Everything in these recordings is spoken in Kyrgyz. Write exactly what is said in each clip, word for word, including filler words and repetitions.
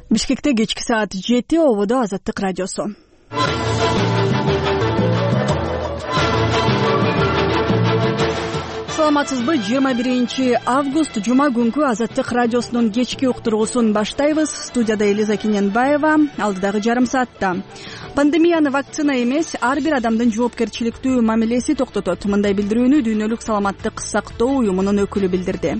Бишкекте кечки саат жети ободо Азаттык радиосу. Саламатсызбы? жыйырма биринчи август жума күнкү Азаттык радиосунун кечки уктуруусун баштайбыз. Студияда Элиза Кененбаева. Алдыдагы жарым саатта пандемияны вакцина эмес, ар бир адамдын жоопкерчиликтүү мамилеси токтотот. Мындай билдирүүнү Дүйнөлүк саламаттык сактоо уюмунун өкүлү билдирди.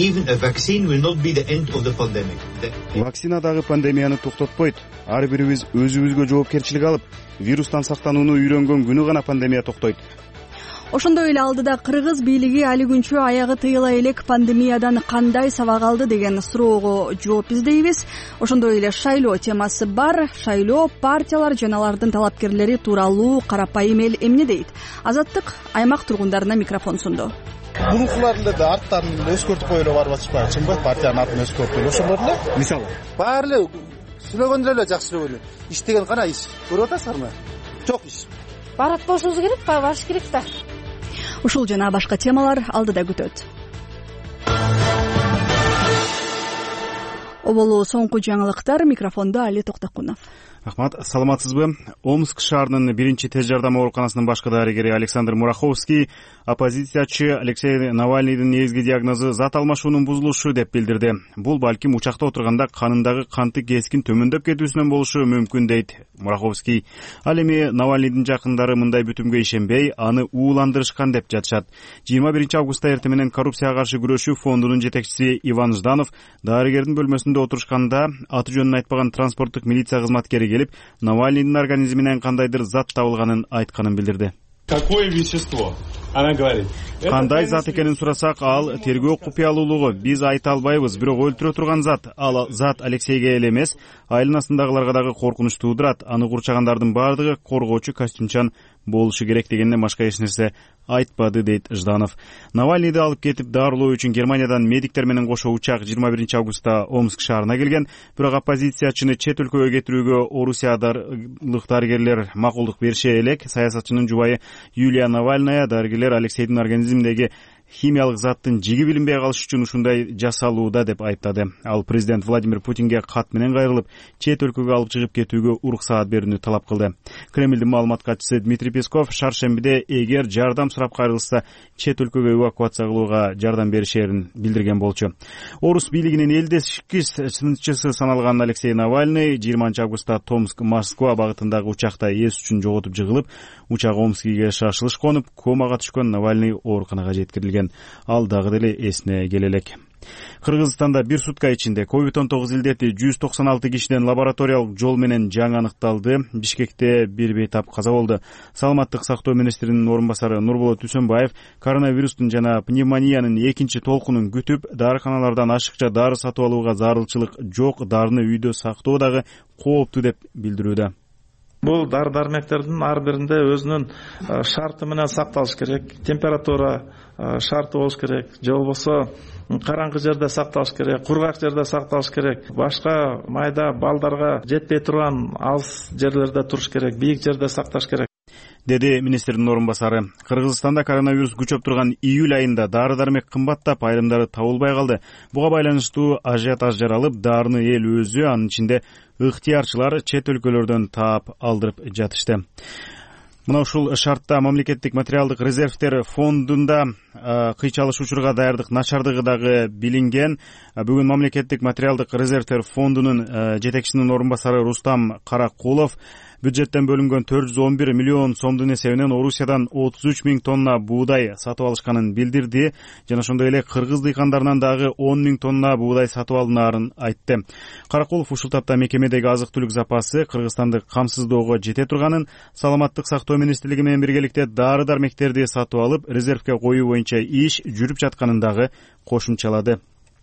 Вакцина дагы пандемияны токтотпойт. Ар бирибиз өзүбүзгө жоопкерчилик алып, вирустан сактанууну үйрөнгөн күнү гана пандемия токтойт. Ошондой эле алдыда Кыргыз бийлиги али күнчө аягы тыйыла элек пандемиядан кандай сабак алды деген суроого жооп издейбиз. Ошондой эле шайлоо темасы бар. Шайлоо партиялар жана алардын талапкерлери тууралуу карапайым эл эмне дейт? Азаттык аймак тургундарына микрофон сунду. Мурункуларында да арттарын өзгөртүп коюлуп барып атышпайбы, чынбы? Партиянын атын өзгөртүп эле ошолор эле. Мисалы, баары эле сүйлөгөндөр эле жакшы сүйлөгөн. Иштеген кана иш. Көрүп атасыздарбы? Жок иш. Барат болушубуз керек, барыш керек да. Ушул жана башка темалар алдыда күтөт. Оболу соңку жаңылыктар, микрофондо Али Токтокунов. Рахмат, саламатсызбы? Омск шаарынын биринчи тез жардам ооруканасынын башкы дарыгери Александр Мураховский оппозициячы Алексей Навальныйдын негизги диагнозу зат алмашуунун бузулушу деп билдирди. Бул балким учакта отурганда канындагы канты кескин төмөндөп кетүүсүнөн болушу мүмкүн дейт Мураховский. Ал эми Навальныйдын жакындары мындай бүтүмгө ишенбей, аны ууландырышкан деп жатышат. жыйырма биринчи августта эртең менен коррупцияга каршы күрөшүү фондунун жетекчиси Иван Жданов дарыгердин бөлмөсүндө отурушканда аты жөнүн айтпаган транспорттук милиция кызматкери келип, Навальныйдын организминен кандайдыр зат табылганын айтканын билдирди. Какое вещество? Она говорит. Кандай зат экенин сурасак, ал тергөө купуялуулугу, биз айта албайбыз, бирок өлтүрө турган зат. Ал зат Алексейге эле эмес, айылын астындагыларга дагы коркунуч туудурат. Аны курчагандардын баардыгы коргоочу костюмчан болушу керек дегенден башка эч нерсе айтпады, дейт Жданов. Навальныйды алып кетип дарылоо үчүн Германиядан медиктер менен кошо учак жыйырма биринчи августта Омск шаарына келген, бирок оппозициячыны чет өлкөгө кетирүүгө орусиядарлык дарыгерлер макулдук берише элек. Саясатчынын жубайы Юлия Навальная дарыгерлер Алексейдин организминдеги химиялык заттын жиги билинбей калыш үчүн ушундай жасалууда деп айыптады. Ал президент Владимир Путинге кат менен кайрылып, чет өлкөгө алып чыгып кетүүгө уруксаат берүүнү талап кылды. Кремлдин маалымат катчысы Дмитрий Песков шаршембиде эгер жардам сурап кайрылса, чет өлкөгө эвакуация кылууга жардам беришерин билдирген болчу. Орус бийлигинин элдешки сынчысы саналган Алексей Навальный жыйырманчы августта Томск Москва багытындагы учакта эс үчүн жоготуп жыгылып, учак Омскиге шашылыш конуп, комага түшкөн Навальный ооруканага жеткирилген. Ал дагы деле эсине келе элек. Кыргызстанда бир сутка ичинде ковид он тогуз илдети жүз токсон алты кишиден лабораториялык жол менен жаңы аныкталды. Бишкекте бир бейтап каза болду. Саламаттык сактоо министринин орун басары Нурболот Үсөнбаев коронавирустун жана пневмониянын экинчи толкунун күтүп, дарыканалардан ашыкча дары сатып алууга зарылчылык жок, дарыны үйдө сактоо дагы кооптуу деп билдирүүдө. Бул дары-дармектердин ар биринде өзүнүн шарты менен сакталыш керек. Температура шарты болуш керек. Же болбосо караңгы жерде сакталыш керек, кургак жерде сакталыш керек. Башка майда балдарга жетпей турган алыс жерлерде туруш керек, бийик жерде сакташ керек, деди министрдин орун басары. Кыргызстанда коронавирус күчөп турган июль айында дары-дармек кымбаттап, айрымдары табылбай калды. Буга байланыштуу ажиотаж жаралып, дарыны эл өзү, анын ичинде ыктыярчылар чет өлкөлөрдөн таап алдырып жатышты. Мына ушул шартта мамлекеттик материалдык резервтер фондунда кыйчалыш учурга даярдык начардыгы дагы билинген. Бүгүн мамлекеттик материалдык резервтер фондунун жетекчисинин орун басары Рустам Каракулов бюджеттен бөлүнгөн төрт жүз он бир миллион сомдун эсебинен Орусиядан отуз үч миң тонна буудай сатып алышканын билдирди. Жана ошондой эле кыргыз дыйкандарынан дагы он миң тонна буудай сатып алынаарын айтты. Каракулов ушул тапта мекемедеги азык-түлүк запасы Кыргызстанды камсыздоого жете турганын, саламаттык сактоо министрлиги менен биргеликте дары-дармектерди сатып алып, резервке коюу боюнча иш жүрүп жатканын дагы кошумчалады.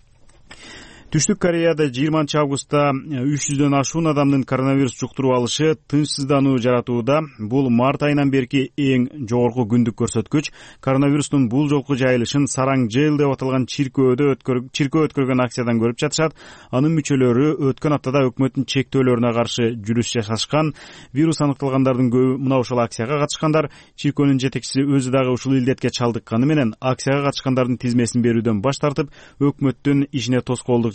Түштүк Кореяда жыйырманчы августта үч жүздөн ашуун адамдын коронавирус жуктуруп алышы тынчсыздануу жаратууда. Бул март айынан берки эң жогорку күндүк көрсөткүч. Коронавирустун бул жолку жайылышын Сараңжел деп аталган чиркөөдө чиркөө өткөргөн акциядан көрүп жатышат. Анын мүчөлөрү өткөн аптада өкмөттүн чектөөлөрүнө каршы жүрүш жасашкан. Вирус аныкталгандардын көбү мына ошол акцияга катышкандар. Чиркөөнүн жетекчиси өзү дагы ушул илдетке чалдыкканы менен акцияга катышкандардын тизмесин берүүдөн баш тартып, өкмөттүн ишине тоскоолдук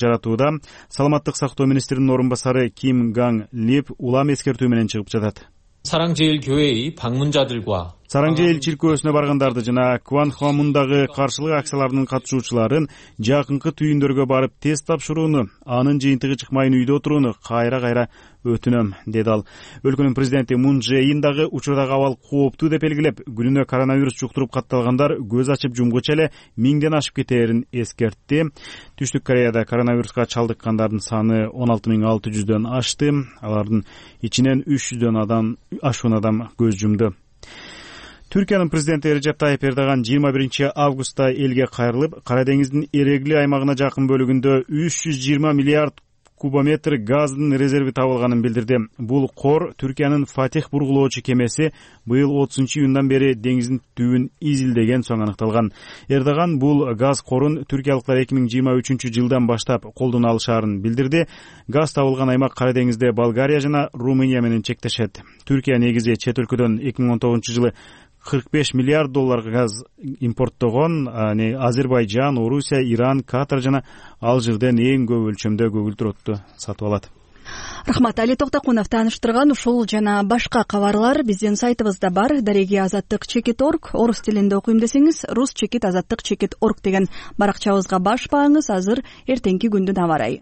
жаратууда саламаттык сактоо министринин орун басары Ким Ганг Лип улам эскертүү менен чыгып жатат. 사랑제일교회의 방문자들과 Сараңжейил чиркөөсүнө баргандарды жана Кванхамундагы каршылык акцияларынын катышуучуларын жакынкы түйүндөргө барып тест тапшырууну, анын жыйынтыгы чыкмайын үйдө отурууну кайра-кайра өтүнөм, деди ал. Өлкөнүн президенти Мун Чже Ин дагы учурдагы абал кооптуу деп белгилеп, күнүнө коронавирус жуктуруп катталгандар көз ачып жумгуча эле миңден ашып кетээрин эскертти. Түштүк Кореяда коронавируска чалдыккандардын саны он алты миң алты жүздөн ашты. Алардын ичинен үч жүздөн адам ашуун адам көз жумду. Түркиянын президенти Режеп Тайип Эрдоган жыйырма биринчи августта элге кайрылып, Кара деңиздин Эрегли аймагына жакын бөлүгүндө үч жүз жыйырма миллиард кубометр газдын резерви табылганын билдирди. Бул кор Түркиянын Фатих бургулоочу кемеси быйыл отузунчу июндан бери деңиздин түбүн изилдеген соң аныкталган. Эрдоган бул газ корун түркиялыктар эки миң жыйырма үчүнчү жылдан баштап колдоно алышаарын билдирди. Газ табылган аймак Кара деңизде Болгария жана Румыния менен чектешет. Түркия негизи чет өлкөдөн эки миң он тогузунчу жылы кырк беш миллиард доллар газ импорттогон. Азербайжан, Орусия, Иран, Катар жана Алжирден эң көп өлчөмдө көгүлтүрөттү сатып алат. Рахмат, Али Токтокунов тааныштырган ушул жана башка кабарлар биздин сайтыбызда бар. Дареги азаттык чекит орг, орус тилинде окуйм десеңиз, рус чекит азаттык чекит орг деген баракчабызга баш бааңыз. Азыр эртеңки күндүн аба ырайы.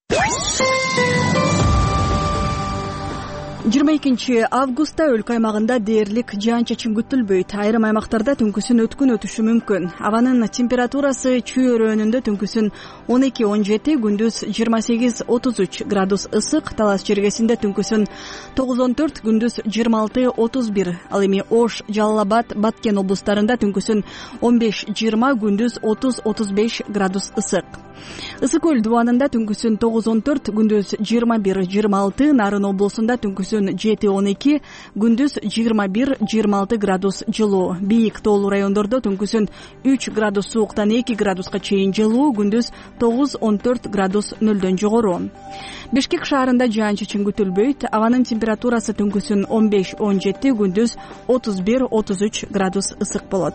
жыйырма экинчи августта өлкө аймагында дээрлик жаан-чачын күтүлбөйт. Айрым аймактарда түнкүсүн өткүн өтүшү мүмкүн. Абанын температурасы чүйөрөөнүндө түнкүсүн он эки он жети, күндүз жыйырма сегиз отуз үч градус ысык, Талас жергесинде түнкүсүн тогуз он төрт, күндүз жыйырма алты отуз бир. Ал эми Ош, Жалал Абад, Баткен облустарында түнкүсүн он беш жыйырма, күндүз отуз отуз беш градус ысык. Ысык көл дубанында түнкүсүн тогуз он төрт, күндүз жыйырма бир жыйырма алты, Нарын облусунда түнкүсүн жети он эки, күндүз жыйырма бир жыйырма алты градус жылуу. Бийик тоолуу райондордо түнкүсүн үч градус сууктан эки градуска чейин жылуу, күндүз тогуз он төрт градус нөлдөн жогору. Бишкек шаарында жаан-чачын күтүлбөйт. Абанын температурасы түнкүсүн он беш он жети, күндүз отуз бир отуз үч градус ысык болот.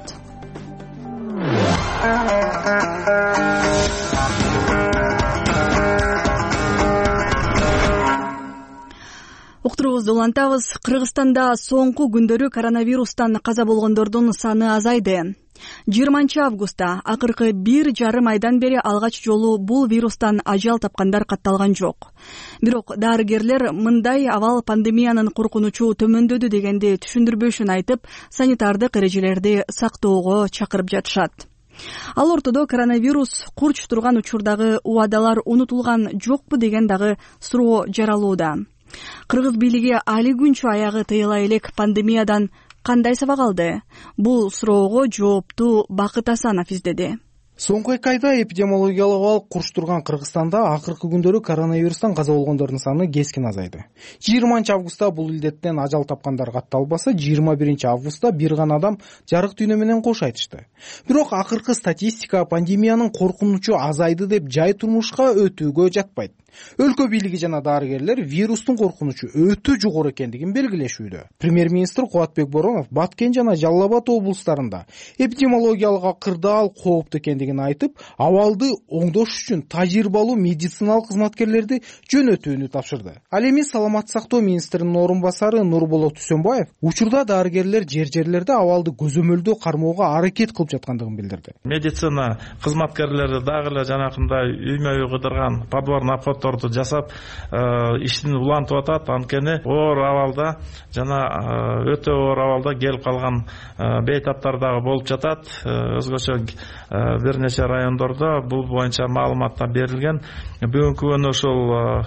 Уктуруубузду улантабыз. Кыргызстанда соңку күндөрү коронавирустан каза болгондордун саны азайды. жыйырманчы августта акыркы бир жарым айдан бери алгач жолу бул вирустан ажал тапкандар катталган жок. Бирок дарыгерлер мындай абал пандемиянын коркунучу төмөндөдү дегенди түшүндүрбөшүн айтып, санитардык эрежелерди сактоого чакырып жатышат. Ал ортодо коронавирус курч турган учурдагы убадалар унутулган жокпу деген дагы суроо жаралууда. Кыргыз бийлиги али күнчү аягы тыйыла элек пандемиядан кандай сабак алды? Бул суроого жоопту Бакыт Асанов издеди. Соңку эки айда эпидемиологиялык абал курч турган Кыргызстанда акыркы күндөрү коронавирустан каза болгондордун саны кескин азайды. жыйырманчы августта бул илдеттен ажал тапкандар катталбаса, жыйырма биринчи августта бир гана адам жарык дүйнө менен кош айтышты. Бирок акыркы статистика пандемиянын коркунучу азайды деп жай турмушка өтүүгө жатпайт. Өлкө бийлиги жана дарыгерлер вирустун коркунучу өтө жогору экендигин белгилешүүдө. Премьер-министр Кубатбек Боронов Баткен жана Жалал Абад облустарында эпидемиологиялык кырдаал кооптуу экендигин айтып, абалды оңдош үчүн тажрыйбалуу медициналык кызматкерлерди жөнөтүүнү тапшырды. Ал эми саламаттык сактоо министринин орун басары Нурболот Үсөнбаев учурда дарыгерлер жер-жерлерде абалды көзөмөлдөө кармоого аракет кылып жаткандыгын билдирди. Медицина кызматкерлери дагы эле жанакындай үймө-үй кыдырган подварный обходторду жасап иштин улантып атат. Анткени оор абалда жана өтө оор абалда келип калган бейтаптар дагы болуп жатат. Өзгөчө бир нече райондордо бул боюнча маалыматтар берилген. Бүгүнкү күнү ошол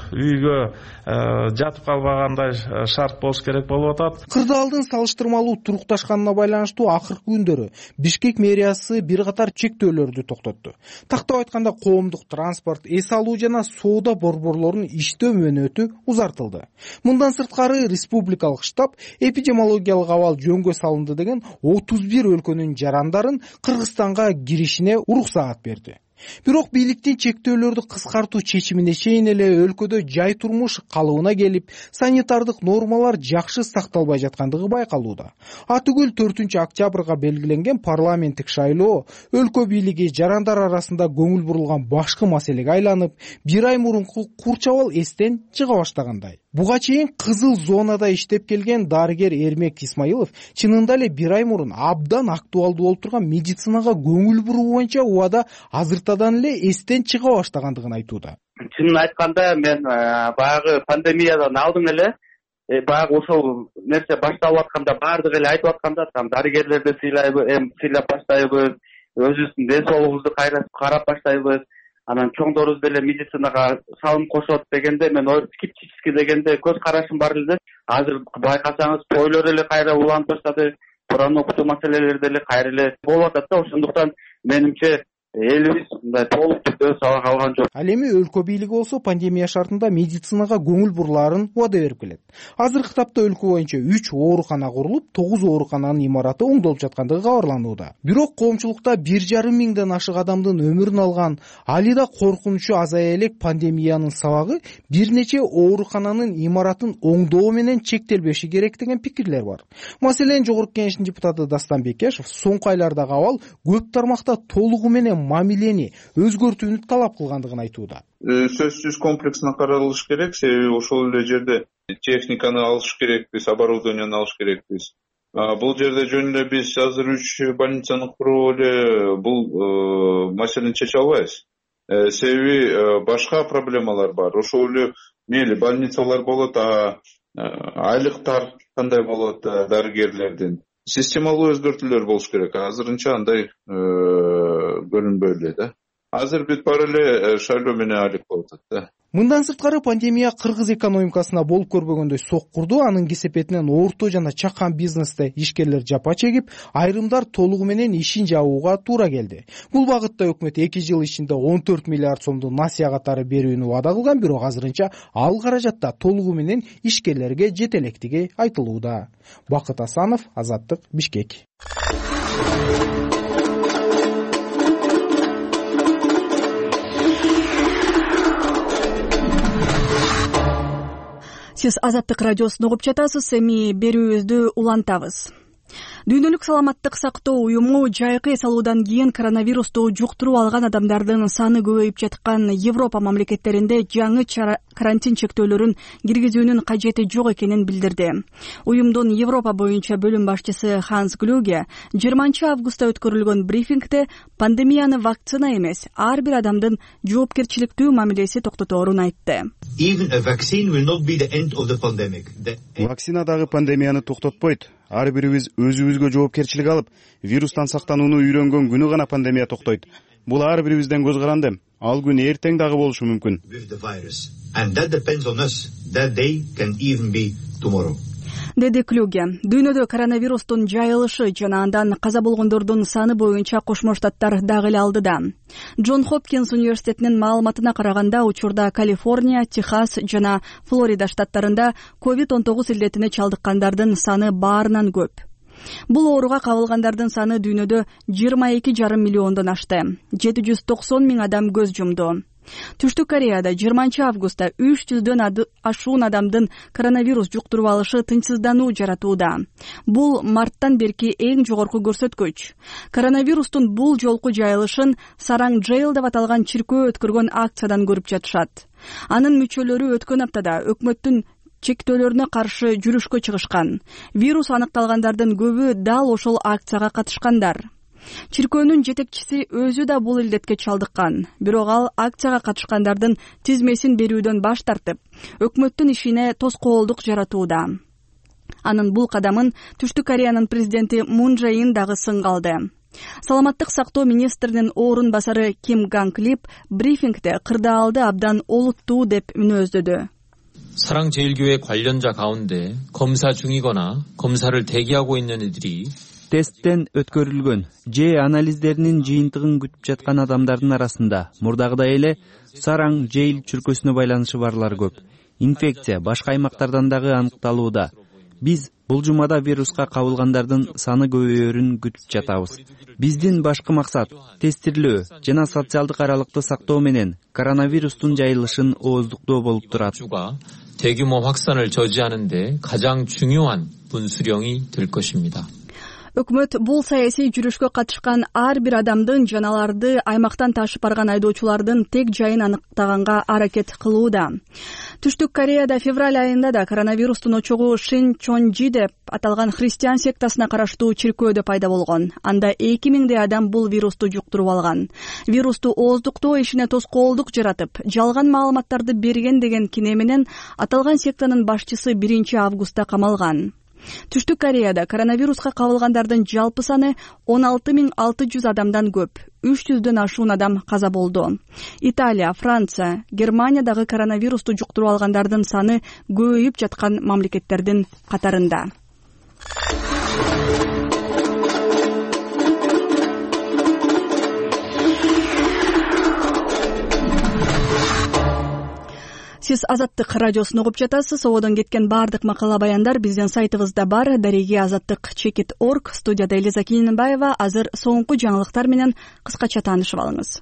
үйгө жатып калбагандай шарт болуш керек болуп атат. Кырдаалдын салыштырмалуу турукташканына байланыштуу акыркы күндөрү Бишкек мэриясы бир катар чектөөлөрдү токтотту. Тактап айтканда коомдук транспорт, эс алуу жана соода борборлорунун иштөө мөөнөтү узартылды. Мындан сырткары республикалык штаб эпидемиологиялык абал жөнгө салынды деген отуз бир өлкөнүн жарандарын Кыргызстанга киришине уруксаат берди. Бирок бийликтин чектөөлөрдү кыскартуу чечимине чейин эле өлкөдө жай турмуш калыбына келип, санитардык нормалар жакшы сакталбай жаткандыгы байкалууда. Атүгүл төртүнчү октябрга белгиленген парламенттик шайлоо өлкө бийлиги жарандар арасында көңүл бурулган башкы маселеге айланып, бир ай мурунку курчабал эстен чыга баштагандай. Буга чейин кызыл зонада иштеп келген дарыгер Эрмек Исмаилов чынында эле бир ай мурун абдан актуалдуу болуп турган медицинага көңүл буруу боюнча убада азыртадан эле эстен чыга баштагандыгын айтууда. Чынын айтканда мен баягы пандемиядан алдын эле баягы ошол нерсе башталып атканда баардыгы эле айтып атканда там дарыгерлерди сыйлайбыз, эми сыйлап баштайбыз, өзүбүздүн ден соолугубузду кайра карап баштайбыз. Анан чоңдорубуз деле медицинага салым кошот дегенде мен скептически дегенде көз карашым бар эле. Азыр байкасаңыз тойлор эле кайра уланып баштады, Куран окутуу маселелери деле кайра эле болуп атат да. Ошондуктан менимче элибиз мындай толук түрдө сабак алган жок. Ал эми өлкө бийлиги болсо пандемия шартында медицинага көңүл бурулаарын убада берип келет. Азыркы тапта өлкө боюнча үч оорукана курулуп, тогуз оорукананын имараты оңдолуп жаткандыгы кабарланууда. Бирок коомчулукта бир жарым миңден ашык адамдын өмүрүн алган, али да коркунучу азая элек пандемиянын сабагы бир нече оорукананын имаратын оңдоо менен чектелбеши керек деген пикирлер бар. Маселен, Жогорку Кеңештин депутаты Дастан Бекешев соңку айлардагы абал көп тармакта толугу менен мамилени өзгөртүүнү талап кылгандыгын айтууда. Сөзсүз комплексно каралыш керек, себеби ошол эле жерде техниканы алыш керекпиз, оборудованияны алыш керекпиз. Бул жерде жөн эле биз азыр үч больницаны куруп эле бул маселени чече албайбыз. Себеби башка проблемалар бар. Ошол эле мейли больницалар болот, а айлыктар кандай болот дарыгерлердин. Системалуу өзгөртүүлөр болуш керек. Азырынча андай көрүнбөй эле да. Азыр бүт бар эле шайлоо менен алек болуп атат да. Мындан сырткары пандемия кыргыз экономикасына болуп көрбөгөндөй соккурду, анын кесепетинен орто жана чакан бизнесте ишкерлер жапа чегип, айрымдар толугу менен ишин жабууга туура келди. Бул багытта өкмөт эки жыл ичинде он төрт миллиард сомдун насыя катары берүүнү убада кылган, бирок азырынча ал каражатта толугу менен ишкерлерге жете электиги айтылууда. Бакыт Асанов, Азаттык, Бишкек. Сиз Азаттык радиосун угуп жатасыз, эми берүүбүздү улантабыз. Дүйнөлүк саламаттык сактоо уюму жайкы эс алуудан кийин коронавирусту жуктуруп алган адамдардын саны көбөйүп жаткан Европа мамлекеттеринде жаңы карантин чектөөлөрүн киргизүүнүн кажети жок экенин билдирди. Уюмдун Европа боюнча бөлүм башчысы Ханс Глюге жыйырманчы августта өткөрүлгөн брифингде пандемияны вакцина эмес, ар бир адамдын жоопкерчиликтүү мамилеси токтоторун айтты. Вакцина дагы пандемияны токтотпойт. Ар бирибиз өзүбүзгө жоопкерчилик алып, вирустан сактанууну үйрөнгөн күнү гана пандемия токтойт. Бул ар бирибизден көз каранды. Ал күн эртең дагы болушу мүмкүн. Деди Клюге. Дүйнөдө коронавирустун жайылышы жана андан каза болгондордун саны боюнча Кошмо Штаттар дагы эле алдыда. Джон Хопкинс университетинин маалыматына караганда, учурда Калифорния, Техас жана Флорида штаттарында ковид он тогуз илдетине чалдыккандардын саны баарынан көп. Бул ооруга кабылгандардын саны дүйнөдө жыйырма эки жарым миллиондон ашты. жети жүз токсон миң адам көз жумду. Түштүк Кореяда жыйырманчы августта үч жүздөн ашуун адамдын коронавирус жуктуруп алышы тынчсыздануу жаратууда. Бул марттан берки эң жогорку көрсөткүч. Коронавирустун бул жолку жайылышын Сараң Джейл деп аталган чиркөө өткөргөн акциядан көрүп жатышат. Анын мүчөлөрү өткөн аптада өкмөттүн чектөөлөрүнө каршы жүрүшкө чыгышкан. Вирус аныкталгандардын көбү дал ошол акцияга катышкандар. Чиркөөнүн жетекчиси өзү да бул илдетке чалдыккан. Бирок ал акцияга катышкандардын тизмесин берүүдөн баш тартып, өкмөттүн ишине тоскоолдук жаратууда. Анын бул кадамын Түштүк Кореянын президенти Мун Чже Ин дагы сынга алды. Саламаттык сактоо министринин орун басары Ким Ганг Лип брифингде кырдаалды абдан олуттуу деп мүнөздөдү. 사랑제일교회 관련자 가운데 검사 중이거나 검사를 대기하고 있는 이들이 тесттен өткөрүлгөн же анализдеринин жыйынтыгын күтүп жаткан адамдардын арасында мурдагыдай эле Сараң Джейл чүркөсүнө байланышы барлар көп. Инфекция башка аймактардан дагы аныкталууда. Биз бул жумада вируска кабылгандардын саны көбөйөрүн күтүп жатабыз. Биздин башкы максат тестирлөө жана социалдык аралыкты сактоо менен коронавирустун жайылышын ооздуктоо болуп турат. 대규모 확산을 저지하는데 가장 중요한 분수령이 될 것입니다. Өкмөт бул саясий жүрүшкө катышкан ар бир адамдын жана аларды аймактан ташып барган айдоочулардын тег жайын аныктаганга аракет кылууда. Түштүк Кореяда февраль айында да коронавирустун очогу Шинчонжи деп аталган христиан сектасына караштуу чиркөөдө пайда болгон. Анда эки миңдей адам бул вирусту жуктуруп алган. Вирусту ооздуктоо ишине тоскоолдук жаратып, жалган маалыматтарды берген деген кине менен аталган сектанын башчысы биринчи августта камалган. Түштүк Кореяда коронавируска кабылгандардын жалпы саны он алты миң алты жүз адамдан көп. үч жүздөн ашуун адам каза болду. Италия, Франция, Германиядагы коронавирусту жуктуруп алгандардын саны көбөйүп жаткан мамлекеттердин катарында. Сиз Азаттык радиосун угуп жатасыз. Ободон кеткен баардык макала баяндар биздин сайтыбызда бар. Дареги азаттык чекит точка орг. Студияда Элиза Кининбаева. Азыр соңку жаңылыктар менен кыскача таанышып алыңыз.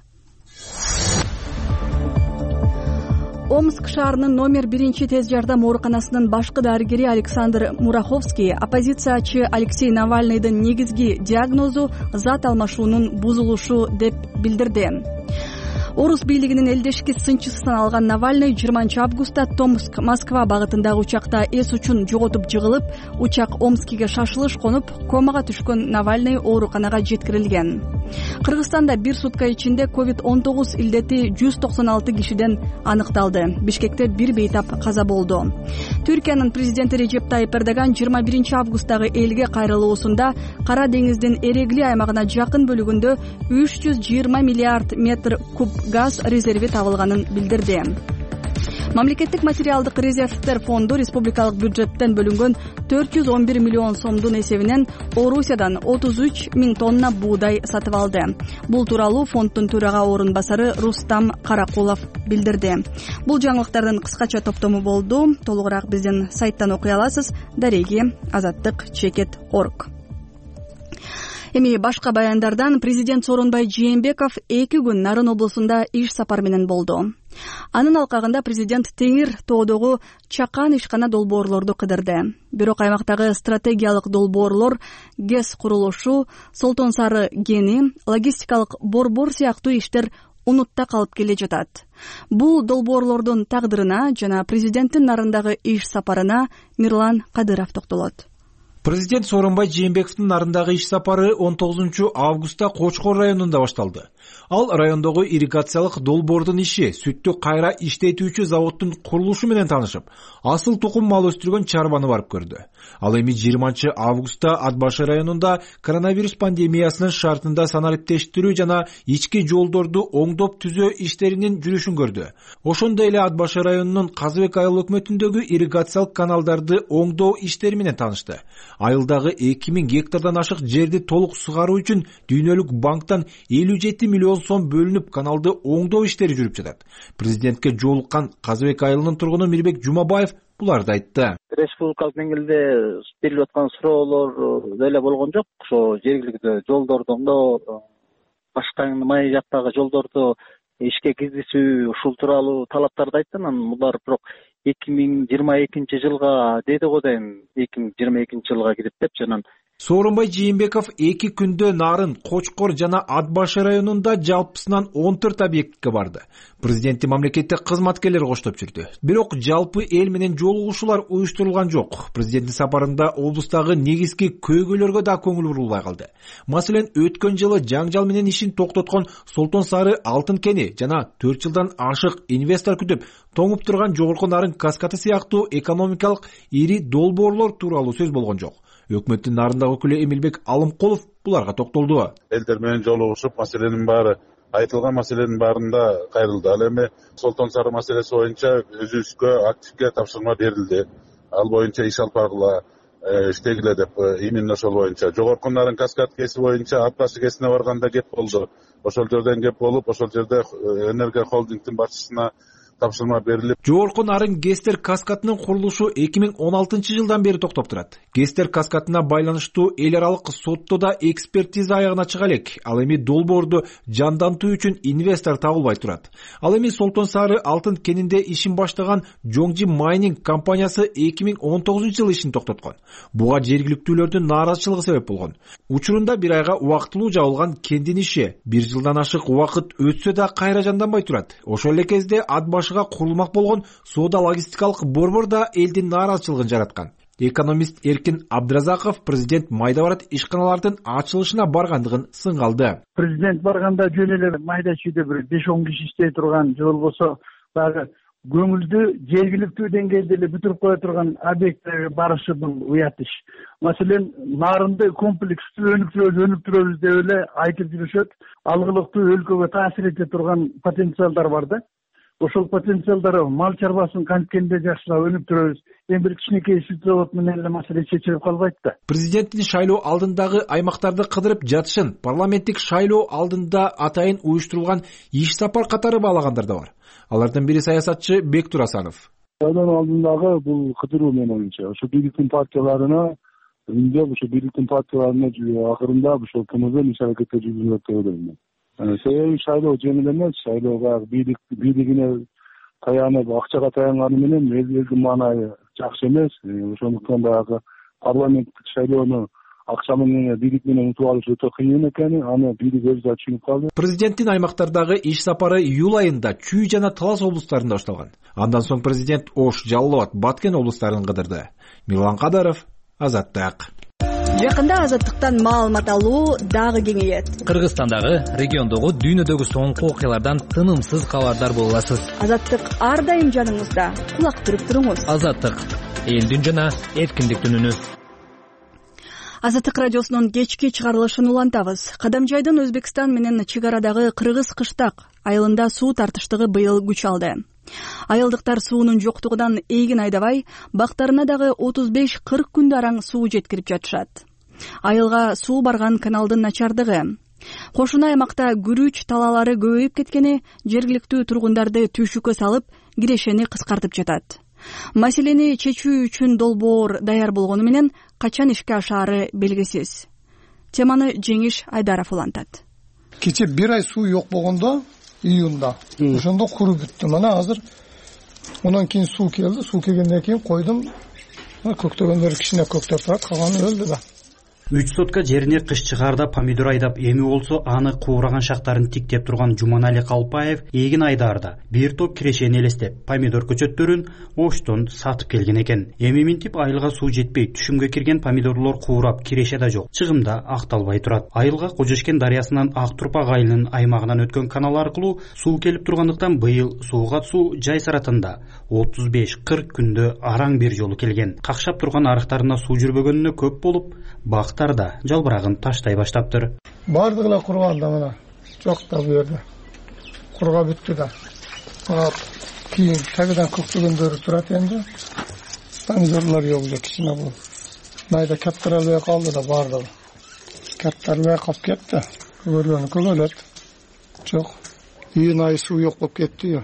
Омск шаарынын номер биринчи тез жардам ооруканасынын башкы дарыгери Александр Мураховский оппозициячы Алексей Навальныйдын негизги диагнозу зат алмашуунун бузулушу деп билдирди. Орус бийлигинин элдешки сынчысы саналган Навальный жыйырманчы августта Томск, Москва багытындагы учакта эс учун жоготуп жыгылып, учак Омскиге шашылыш конуп, комага түшкөн Навальный ооруканага жеткирилген. Кыргызстанда бир сутка ичинде ковид он тогуз илдети жүз токсон алты кишиден аныкталды. Бишкекте бир бейтап каза болду. Түркиянын президенти Режеп Тайип Эрдоган жыйырма биринчи августтагы элге кайрылуусунда Кара деңиздин Эрегли аймагына жакын бөлүгүндө үч жүз жыйырма миллиард метр куб газ резерви табылганын билдирди. Мамлекеттик материалдык резервдер фонду республикалык бюджеттен бөлүнгөн төрт жүз он бир миллион сомдун эсебинен Орусиядан отуз үч миң тонна буудай сатып алды. Бул тууралуу фонддун төрага орун басары Рустам Каракулов билдирди. Бул жаңылыктардын кыскача топтому болду. Толугураак биздин сайттан окуй аласыз. Дареги азаттык чекит точка орг. Эми башка баяндардан президент Сооронбай Жээнбеков эки күн Нарын облусунда иш сапар менен болду. Анын алкагында президент Теңир тоодогу чакан ишкана долбоорлорду кыдырды. Бирок аймактагы стратегиялык долбоорлор, ГЭС курулушу, Солтон Сары кени, логистикалык борбор сыяктуу иштер унутта калып келе жатат. Бул долбоорлордун тагдырына жана президенттин Нарындагы иш сапарына Мирлан Кадыров токтолот. Президент Сооронбай Жээнбековдун Нарындагы иш сапары он тогузунчу августта Кочкор районунда башталды. Ал райондогу ирригациялык долбоордун иши, сүттү кайра иштетүүчү заводдун курулушу менен таанышып, асыл тукум мал өстүргөн чарбаны барып көрдү. Ал эми жыйырманчы августта Ат башы районунда коронавирус пандемиясынын шартында санариптештирүү жана ички жолдорду оңдоп түзөө иштеринин жүрүшүн көрдү. Ошондой эле Ат башы районунун Казыбек айыл өкмөтүндөгү ирригациялык каналдарды оңдоо иштери менен таанышты. Айылдагы эки миң гектардан ашык жерди толук сугаруу үчүн Дүйнөлүк банктан элүү жети миллион сом бөлүнүп, каналды оңдоо иштери жүрүп жатат. Президентке жолуккан Казыбек айылынын тургуну Мирбек Жумабаев буларды айтты. Республикалык деңгээлде берилип аткан суроолор деле болгон жок. Ошо жергиликтүү жолдорду оңдоо, башка май жактагы жолдорду ишке киргизүү, ушул тууралуу талаптарды айтты. Анан булар бирок эки миң жыйырма экинчи жылга деди го дейм, эки миң жыйырма экинчи жылга кирип деп жанан. Сооронбай Жээнбеков эки күндө Нарын, Кочкор жана Ат башы районунда жалпысынан он төрт объектке барды. Президенти мамлекетте кызматкерлер коштоп жүрдү. Бирок жалпы эл менен жолугушуулар уюштурулган жок. Президенттин сапарында облустагы негизги көйгөйлөргө да көңүл бурулбай калды. Маселен, өткөн жылы жаңжал менен ишин токтоткон Солтон Сары алтын кени жана төрт жылдан ашык инвестор күтүп тоңуп турган Жогорку Нарын каскаты сыяктуу экономикалык ири долбоорлор тууралуу сөз болгон жок. Өкмөттүн Нарындагы өкүлү Эмилбек Алымкулов буларга токтолду. Элдер менен жолугушуп, маселенин баары, айтылган маселенин баарында кайрылды. Ал эми Солтон Сары маселеси боюнча өзүбүзгө активге тапшырма берилди. Ал боюнча иш алып баргыла, иштегиле деп, именно ошол боюнча. Жогорку Нарын каскад кеси боюнча Ат башы кесине барганда кеп болду. Ошол жерден кеп болуп, ошол жерде Энергия холдингдин башчысына тапшырма берилип. Жогорку Нарын Гестер каскадынын курулушу эки миң он алтынчы жылдан бери токтоп турат. Гестер каскадына байланыштуу эл аралык сотто да экспертиза аягына чыга элек. Ал эми долбоорду жандантуу үчүн инвестор табылбай турат. Ал эми Солтон Сары алтын кенинде ишин баштаган Жоңжи Майнинг компаниясы эки миң он тогузунчу жылы ишин токтоткон. Буга жергиликтүүлөрдүн нааразычылыгы себеп болгон. Учурунда бир айга убактылуу жабылган кендин иши бир жылдан ашык убакыт өтсө да кайра жанданбай турат. Ошол эле кезде ат башыга курулмак болгон соода логистикалык борбор да элдин нааразычылыгын жараткан. Экономист Эркин Абдыразаков президент майда барат ишканалардын ачылышына баргандыгын сынгалды. Президент барганда жөн эле майда чүйдө бир беш он киши иштей турган, же болбосо дагы көңүлдү жергиликтүү деңгээлде эле бүтүрүп кое турган объекттерге барышы бул уят иш. Маселен, нарынды комплекстүү өнүктүрөбүз, өнүктүрөбүз деп эле айтып жүрүшөт. Алгылыктуу өлкөгө таасир эте турган потенциалдар бар да. Ошол потенциалдар мал чарбасын канткенде жакшылап өнүктүрөбүз. Эми бир кичинекей сүт завод менен эле маселе чечилип калбайт да. Президенттин шайлоо алдындагы аймактарды кыдырып жатышын парламенттик шайлоо алдында атайын уюштурулган иш сапар катары баалагандар да бар. Алардын бири саясатчы Бектур Асанов. Шайлоо алдындагы бул кыдыруу менен оюнча ошо бийликтин партияларына үндеп, ошо бийликтин партияларына акырында ошо КМЗ иш аракетте жүргүзүлөт деп ойлойм. Себеби шайлоо жеңил эмес, шайлоого бийлик бийлигине таянып, акчага таянганы менен элдин маанайы жакшы эмес. Ошондуктан баягы парламенттик шайлоону акча менен бийлик менен утуп алыш өтө кыйын экени, аны бийлик өзү да түшүнүп калды. Президенттин аймактардагы иш сапары июль айында Чүй жана Талас облустарында башталган. Андан соң президент Ош, Жалал Абад, Баткен облустарын кыдырды. Милан Кадаров, Азаттык. Жакында Азаттыктан маалымат алуу дагы кеңейет. Кыргызстандагы, региондогу, дүйнөдөгү соңку окуялардан тынымсыз кабардар боло аласыз. Азаттык ар дайым жаныңызда. Кулак түрүп туруңуз. Азаттык, элдин жана эркиндиктин үнү. Азаттык радиосунун кечки чыгарылышын улантабыз. Кадамжайдын Өзбекстан менен чек арадагы Кыргыз-Кыштак айылында суу тартыштыгы быйыл күч алды. Айылдыктар суунун жоктугунан эгин айдабай, бактарына дагы отуз беш кырк күндө араң суу жеткирип жатышат. Айылга суу барган каналдын начардыгы, кошуна аймакта күрүч талаалары көбөйүп кеткени жергиликтүү тургундарды түйшүккө салып, кирешени кыскартып жатат. Маселени чечүү үчүн долбоор даяр болгону менен качан ишке ашаары белгисиз. Теманы Жеңиш Айдаров улантат. Кече бир ай суу жок болгондо, июнда, ошондо куруп бүттү. Мына азыр ондан кийин суу келди, суу келгенден кийин койдум. Көктөгөндөр кичине көктөп турат, калганы өлдү да. үч сотка жерине кыш чыгаарда помидор айдап, эми болсо аны куураган шактарын тиктеп турган Жуманали Калпаев эгин айдаарда бир топ кирешени элестеп, помидор көчөттөрүн Оштон сатып келген экен. Эми минтип айылга суу жетпей, түшүмгө кирген помидорлор куурап, киреше да жок. Чыгымда акталбай турат. Айылга Кожешкен дарыясынан Ак Турпак айылынын аймагынан өткөн канал аркылуу суу келип тургандыктан быйыл сууга суу Жайсаратында отуз беш кырк күндө араң бир жолу келген. Какшап турган арыктарына суу жүрбөгөнүнө көп болуп, бактар да жалбырагын таштай баштаптыр. Бардыгы эле курган да мына. Жок да бу жерде. Курга бүттү да. Ап кийин тагыдан көктөгөндөр турат энди. Помидорлор жок эле кичине бул. Майда каптыралбай калды да бардыгы. Каптыралбай калып кетти. Көргөнү көгөлөт. Жок. Июнь айы суу жок болуп кетти.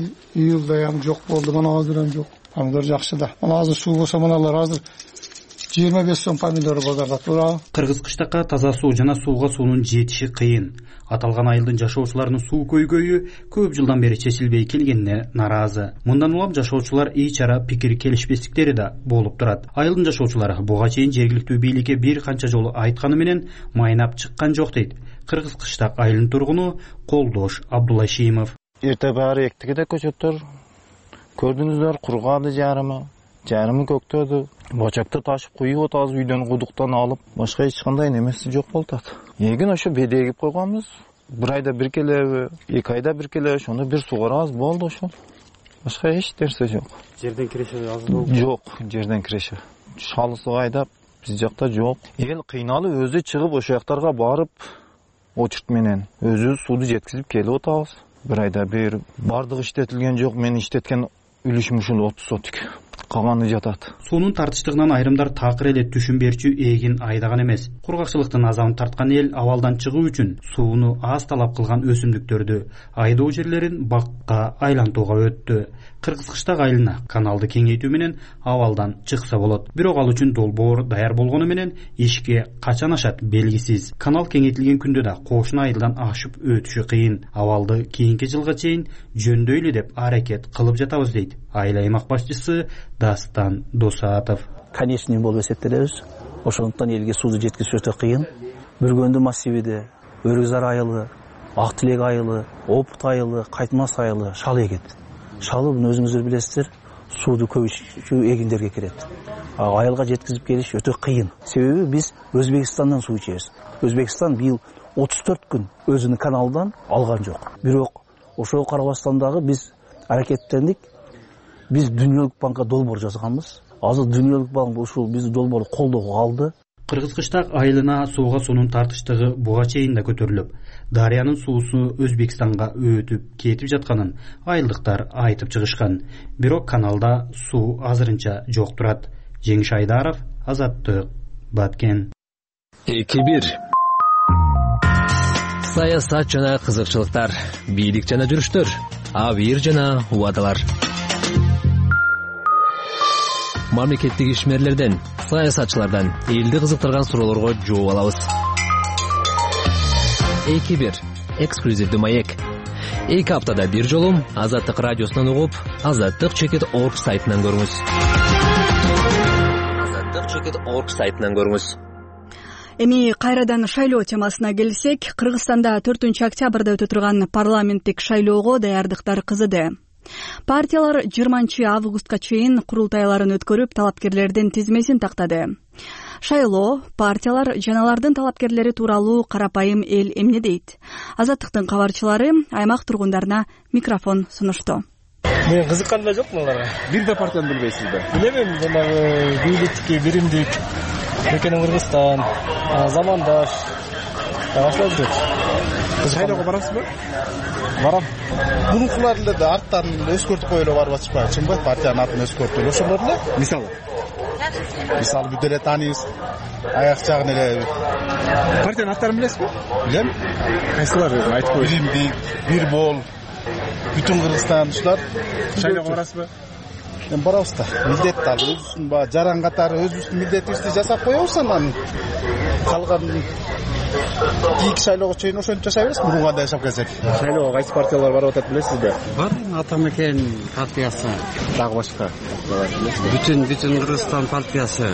Июлда ham жок болду, мына азыр ham жок. Помидор жакшы да. Мына азыр суу болсо мыналар азыр жыйырма беш сом помидор базарда тура. Кыргыз-Кыштакка таза суу жана сууга суунун жетиши кыйын. Аталган айылдын жашоочуларынын суу көйгөйү көп жылдан бери чечилбей келгенине наразы. Мындан улам жашоочулар ич ара пикир келишпестиктери да болуп турат. Айылдын жашоочулары буга чейин жергиликтүү бийликке бир канча жолу айтканы менен майнап чыккан жок дейт. Кыргыз-Кыштак айылынын тургуну Колдош Абдулашимов. Эрте баары эктиге да көчөттөр көрдүңүздөр, кургады жарымы. Жарымы көктөдү. Бачакты ташып куюп атабыз, үйдөн кудуктан алып, башка эч кандай немеси жок болот. Эгин ошо беде эгип койгонбуз. Бир айда бир келеби, эки айда бир келеби, ошондо бир сугарабыз, болду ошол. Башка эч нерсе жок. Жерден киреше аз болду? Жок, жерден киреше. Шалысыга айдап, биз жакта жок. Эл кыйналып өзү чыгып ошо жактарга барып, очурт менен өзү сууду жеткизип келип атабыз. Бир айда бир бардыгы иштетилген жок, мен иштеткен үлүшүм ушул отуз сотик. калганы жатат. Сонун тартыштыгынан айрымдар такыр эле түшүн берчү эгин айдаган эмес. Кургакчылыктын азабын тарткан эл абалдан чыгуу үчүн сууну аз талап кылган өсүмдүктөрдү айдоо жерлерин бакка айлантууга өттү. Кыргыз кыштак айылына каналды кеңейтүү менен абалдан чыкса болот. Бирок ал үчүн долбоор даяр болгону менен ишке качан ашат белгисиз. Канал кеңейтилген күндө да кошуна айылдан ашып өтүшү кыйын. Абалды кийинки жылга чейин жөндөйлү деп аракет кылып жатабыз дейт айыл аймак башчысы Дастан Досаатов. Конечный болуп эсептелебиз. Ошондуктан элге сууну жеткизиш өтө кыйын. Бүргөндү массивиде Өргүзар айылы, Ак Тилек айылы, Опут айылы, Кайтмас айылы шал эгет. Шалы буну өзүңүздөр билесиздер, сууду көп эгиндерге кирет. Айылга жеткизип келиш өтө кыйын. Себеби биз Өзбекстандан суу ичебиз. Өзбекстан быйыл отуз төрт күн өзүнүн каналдан алган жок. Бирок ошого карабастан дагы биз аракеттендик. Биз Дүйнөлүк банкка долбоор жасаганбыз. Азыр Дүйнөлүк банк ушул биздин долбоорду колдоого алды. Кыргыз кыштак айылына сууга суунун тартыштыгы буга чейин да көтөрүлүп, дарыянын суусу Өзбекстанга өтүп кетип жатканын айылдыктар айтып чыгышкан. Бирок каналда суу азырынча жок турат. Жеңиш Айдаров, Азаттык, Баткен. эки бир Саясат жана кызыкчылыктар, бийлик жана жүрүштөр, абийир жана убадалар. Мамлекеттик ишмерлерден, саясатчылардан элди кызыктырган суроолорго жооп алабыз. эки бир эксклюзивдүү маек. эки аптада бир жолу Азаттык радиосунан угуп, азаттык чекит точка орг сайтынан көрүңүз. азаттык чекит точка орг сайтынан көрүңүз. Эми кайрадан шайлоо темасына келсек, Кыргызстанда төртүнчү октябрда өтө турган парламенттик шайлоого даярдыктар кызыды. Партиялар жыйырманчы августка чейин курултайларын өткөрүп, талапкерлердин тизмесин тактады. Шайлоо партиялар жана алардын талапкерлери тууралуу карапайым эл эмне дейт? Азаттыктын кабарчылары аймак тургундарына микрофон сунушту. Мен кызыккан да жокмун аларга. Бир да партияны билбейсизби? Билебем, жанагы бийликти биримдик, Мекенин Кыргызстан, Замандаш, ошол жүрөт. Шайлоого барасызбы? Барам. Мунукулар эле да арттан өзгөртүп коюлуп барып атышпайбы, чынбы? Партиянын атын өзгөртүп ошолор эле. Мисалы. Мисалы бүт эле тааныйбыз. Аяк жагын эле. Партиянын аттарын билесизби? Билем. Кайсылар өзү айтып коюш. Биримдик, Бир бол, Бүтүн Кыргызстан ушулар. Шайлоого барасызбы? Мен барабыз да. Милдет да өзүбүздүн баа жаран катары өзүбүздүн милдетибизди жасап коебуз, анан калган кийинки шайлоого чейин ошентип жашай беребиз, мурунга да жашап келсек. Шайлоого кайсы партиялар барып атат билесизби? Бар, Ата Мекен партиясы, дагы башка. Бүтүн Бүтүн Кыргызстан партиясы,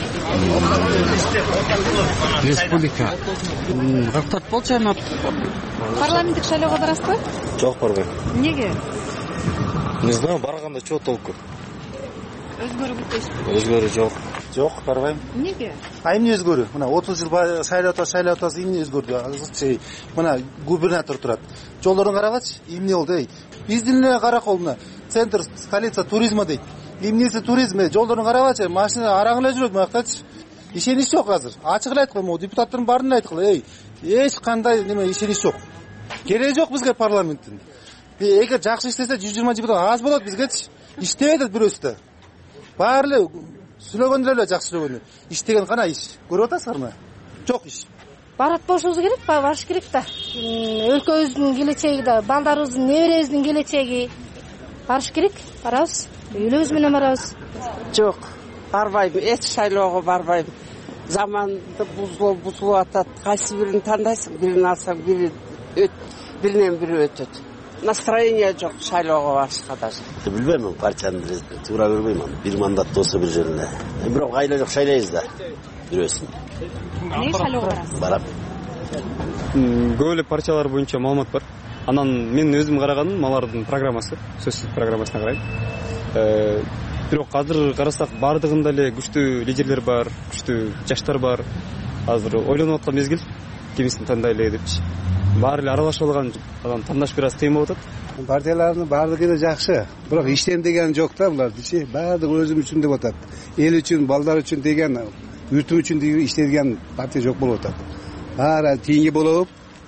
Республика. кырк төрт болчу эми. Парламенттик шайлоого барасызбы? Жок, барбайм. Эмнеге? Не знаю, барганда чего толку? Өзгөрүү күтөсүз. Өзгөрүү жок. Жок, барбайм. Эмнеге? А эмне өзгөрүү? Мына отуз жыл шайлоо шайлоо атасы эмне өзгөрдү? Азырчы мына губернатор турат. Жолдорун карабачы, эмне болду дейт. Биздин эле каракол мына центр столица туризма дейт. Эмнеси туризм? Жолдорун карабачы, машина араң эле жүрөт мактачы. Ишенич жок азыр. Ачык эле айткылы, могу депутаттардын баарына айткылы, эй, эч кандай неме ишенич жок. Кереги жок бизге парламенттин. Эгер жакшы иштесе жүз жыйырма депутат аз болот бизгечи. Иштебей атат бирөөсү да. Баары эле сүйлөгөндөр эле жакшы сүйлөгөнү. Иштеген кана иш. Көрүп атасыздарбы? Жок иш. Барат болушубуз керек, барыш керек да. Өлкөбүздүн келечеги да, балдарыбыздын, неберебиздин келечеги. Барыш керек, барабыз. Үйлөбүз менен барабыз. Жок, барбайм, эч шайлоого барбайм. Заманды бузулуп бузулуп атат. Кайсы бирин тандайсың, бирин алсаң, бири өт, биринен бири өтөт. Настроение жок шайлоого барышка даже. Билбейм, партияны туура көрбөйм. Бир мандат болсо бир жеринде. Бирок айла жок шайлайбыз да. Бирөөсүн. Эмне шайлоого барасыз? Барам. Көп эле партиялар боюнча маалымат бар. Анан мен өзүм караганым алардын программасы, сөзсүз программасына карайм. Бирок азыр карасак баардыгында эле күчтүү лидерлер бар, күчтүү жаштар бар. Азыр ойлонуп аткан мезгил кимисин тандайлы депчи. Баары эле аралашып алган, анан тандаш бир аз кыйын болуп атат. Партиялардын баардыгы да жакшы, бирок иштем деген жок да булардычы. Баардыгы өзүм үчүн деп атат. Эл үчүн, балдар үчүн деген, үртүм үчүн деген иштеген партия жок болуп атат. Баары тиңи болуп,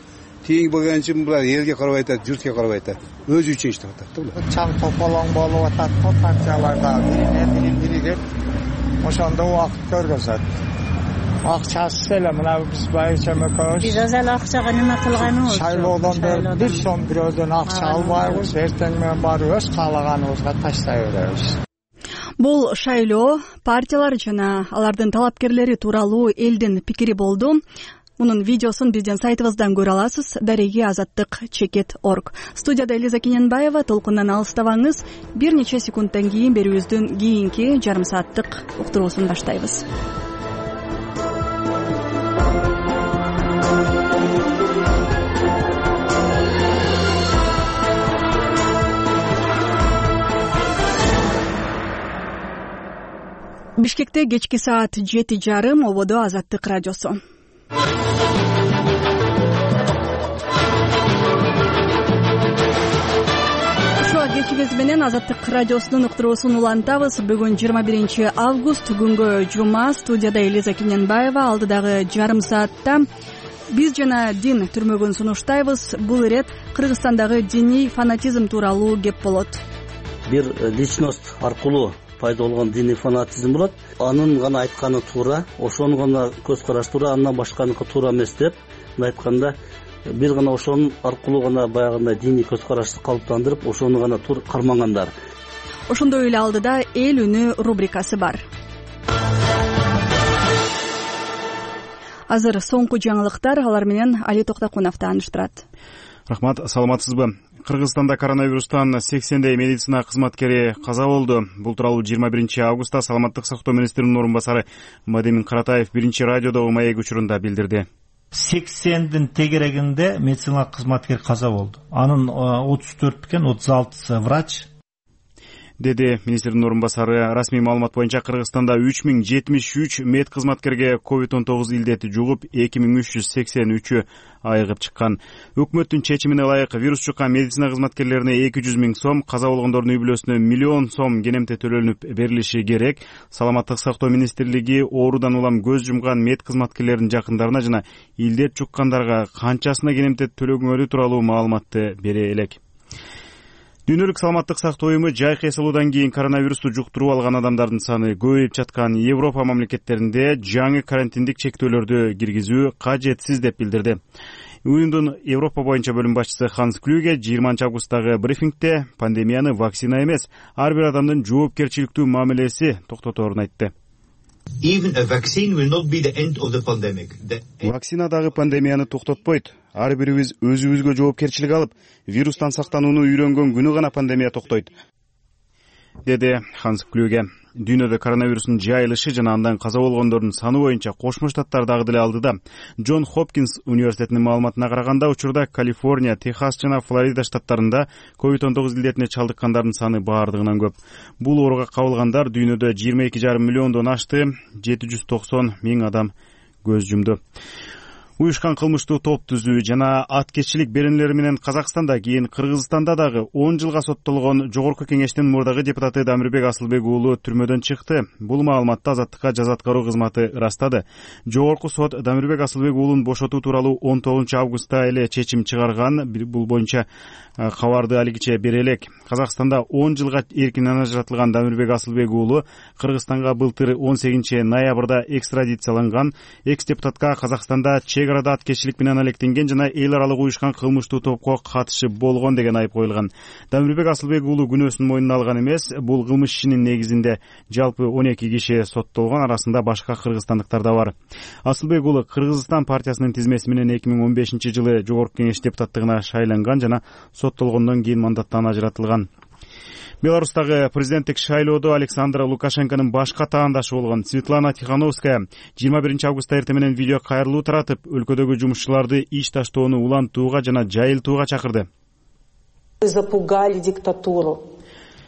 тең болгон үчүн булар элге карабай атат, журтка карабай атат. Өзү үчүн иштеп атат да булар. Чаң тополоң болуп атат, партияларда бирине бири бири кеп ошондо убакыт көргөзөт. Акчасы эле мына биз байча мөкөбүз. Биз азал акчага неме кылганыбыз? Шайлоодон бери бир сом бирөөдөн акча албайбыз, эртең менен барып өз каалаганыбызга таштай беребиз. Бул шайлоо партиялар жана алардын талапкерлери тууралуу элдин пикири болду. Мунун видеосун биздин сайтыбыздан көрө аласыз. Дареги азаттык чекит точка орг. Студияда Элиза Кененбаева. Толкундан алыстабаңыз. Бир нече секундтан кийин берүүбүздүн кийинки жарым сааттык уктуруусун баштайбыз. Бишкекте кечки саат жети жарым, ободо Азаттык радиосу. Ошо кечигиз менен Азаттык радиосунун уктуруусун улантабыз. Бүгүн жыйырма биринчи август, күнгө жума. Студияда Элиза Кененбаева. Алдыдагы жарым саатта биз жана дин түрмөгүн сунуштайбыз. Бул ирет Кыргызстандагы диний фанатизм тууралуу кеп болот. Бир личность аркылуу пайда болгон диний фанатизм болот. Анын гана айтканы туура, ошонун гана көз карашы туура, андан башканыкы туура эмес деп айтканда, бир гана ошонун аркылуу гана баягындай диний көз карашты калыптандырып, ошону гана тур кармагандар. Ошондой эле алдыда эл үнү рубрикасы бар. Азыр соңку жаңылыктар, алар менен Али Токтокунов тааныштырат. Рахмат, саламатсызбы? Кыргызстанда коронавирустан сексендей медицина кызматкери каза болду. Бул тууралуу жыйырма биринчи августта Саламаттык сактоо министринин орун басары Мадемин Каратаев биринчи радиодогу маек учурунда билдирди. сексендин тегерегинде медицина кызматкер каза болду. Анын отуз төрт экен, отуз алтысы врач, деди министрдин орун басары. Расмий маалымат боюнча Кыргызстанда үч миң жетимиш үч мед кызматкерге ковид он тогуз илдети жугуп, эки миң үч жүз сексен үчү айыгып чыккан. Өкмөттүн чечимине ылайык вирус жуккан медицина кызматкерлерине эки жүз миң сом, каза болгондордун үй бүлөсүнө миллион сом кенемте төлөнүп берилиши керек. Саламаттык сактоо министрлиги оорудан улам көз жумган мед кызматкерлеринин жакындарына жана илдет жуккандарга канчасына кенемте төлөгөнү тууралуу маалыматты бере элек. Дүйнөлүк саламаттык сактоо уюму жайкы эсалуудан кийин коронавирусту жуктуруп алган адамдардын саны көбөйүп жаткан Европа мамлекеттеринде жаңы карантиндик чектөөлөрдү киргизүү кажетсиз деп билдирди. Уюмдун Европа боюнча бөлүм башчысы Ханс Клюге жыйырманчы августтагы брифингде пандемияны вакцина эмес, ар бир адамдын жоопкерчиликтүү мамилеси токтоторун айтты. Вакцина дагы пандемияны токтотпойт. Ар бирибиз өзүбүзгө жоопкерчилик алып, вирустан сактанууну үйрөнгөн күнү гана пандемия токтойт, деди Ханс Клюге. Дүйнөдө коронавирустун жайылышы жана андан каза болгондордун саны боюнча Кошмо Штаттар дагы деле алдыда. Джон Хопкинс университетинин маалыматына караганда, учурда Калифорния, Техас жана Флорида штаттарында ковид он тогуз илдетине чалдыккандардын саны баардыгынан көп. Бул ооруга кабылгандар дүйнөдө жыйырма эки жарым миллиондон ашты, жети жүз токсон миң адам көз жумду. Уюшкан кылмыштуу топ түзүү жана аткечилик беренелери менен Казакстанда кийин Кыргызстанда дагы он жылга соттолгон Жогорку Кеңештин мурдагы депутаты Дамирбек Асылбек уулу түрмөдөн чыкты. Бул маалыматты Азаттыкка жаза аткаруу кызматы ырастады. Жогорку сот Дамирбек Асылбек уулун бошотуу тууралуу он тогузунчу августта эле чечим чыгарган. Бул боюнча кабарды алигиче бере элек. Казакстанда он жылга эркинен ажыратылган Дамирбек Асылбек уулу Кыргызстанга былтыр он сегизинчи ноябрда экстрадицияланган. Экс-депутатка Казакстанда чек-арада аткечилик менен алектенген жана эл аралык уюшкан кылмыштуу топко катышы болгон деген айып коюлган. Дамирбек Асылбек уулу күнөөсүн мойнуна алган эмес. Бул кылмыш ишинин негизинде жалпы он эки киши соттолгон, арасында башка кыргызстандыктар да бар. Асылбек уулу Кыргызстан партиясынын тизмеси менен эки миң он бешинчи жылы Жогорку Кеңеш депутаттыгына шайланган жана соттолгондон кийин мандаттан ажыратылган. Беларустагы президенттик шайлоодо Александр Лукашенконун башка таандашы болгон Светлана Тихановская жыйырма биринчи августта эртең менен видео кайрылуу таратып, өлкөдөгү жумушчуларды иш таштоону улантууга жана жайылтууга чакырды. Запугали диктатуру.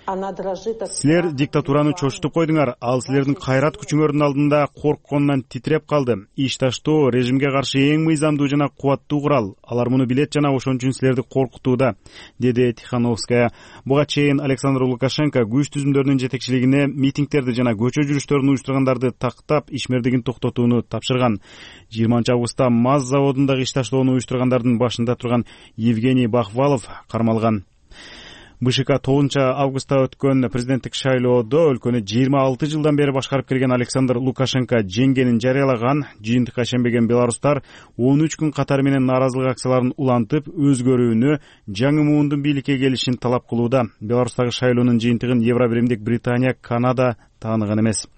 Силер диктатураны чочтуп койдуңар, ал силердин кайрат күчүңөрдүн алдында коркконунан титиреп калды. Иш таштоо режимге каршы эң мыйзамдуу жана кубаттуу курал. Алар муну билет жана ошон үчүн силерди коркутууда, деди Тихановская. Буга чейин Александр Лукашенко күч түзүмдөрүнүн жетекчилигине митингдерди жана көчө жүрүштөрүн уюштургандарды тактап, ишмердигин токтотууну тапшырган. жыйырманчы августта МАЗ заводундагы иш таштоону уюштургандардын башында турган Евгений Бахвалов кармалган. БШК тогузунчу августта өткөн президенттик шайлоодо өлкөнү жыйырма алты жылдан бери башкарып келген Александр Лукашенко жеңгенин жарыялаган. Жыйынтыкка ишенбеген беларустар он үч күн катары менен нааразылык акцияларын улантып, өзгөрүүнү, жаңы муундун бийликке келишин талап кылууда. Беларустагы шайлоонун жыйынтыгын Евробиримдик Британия, Канада тааныган эмес.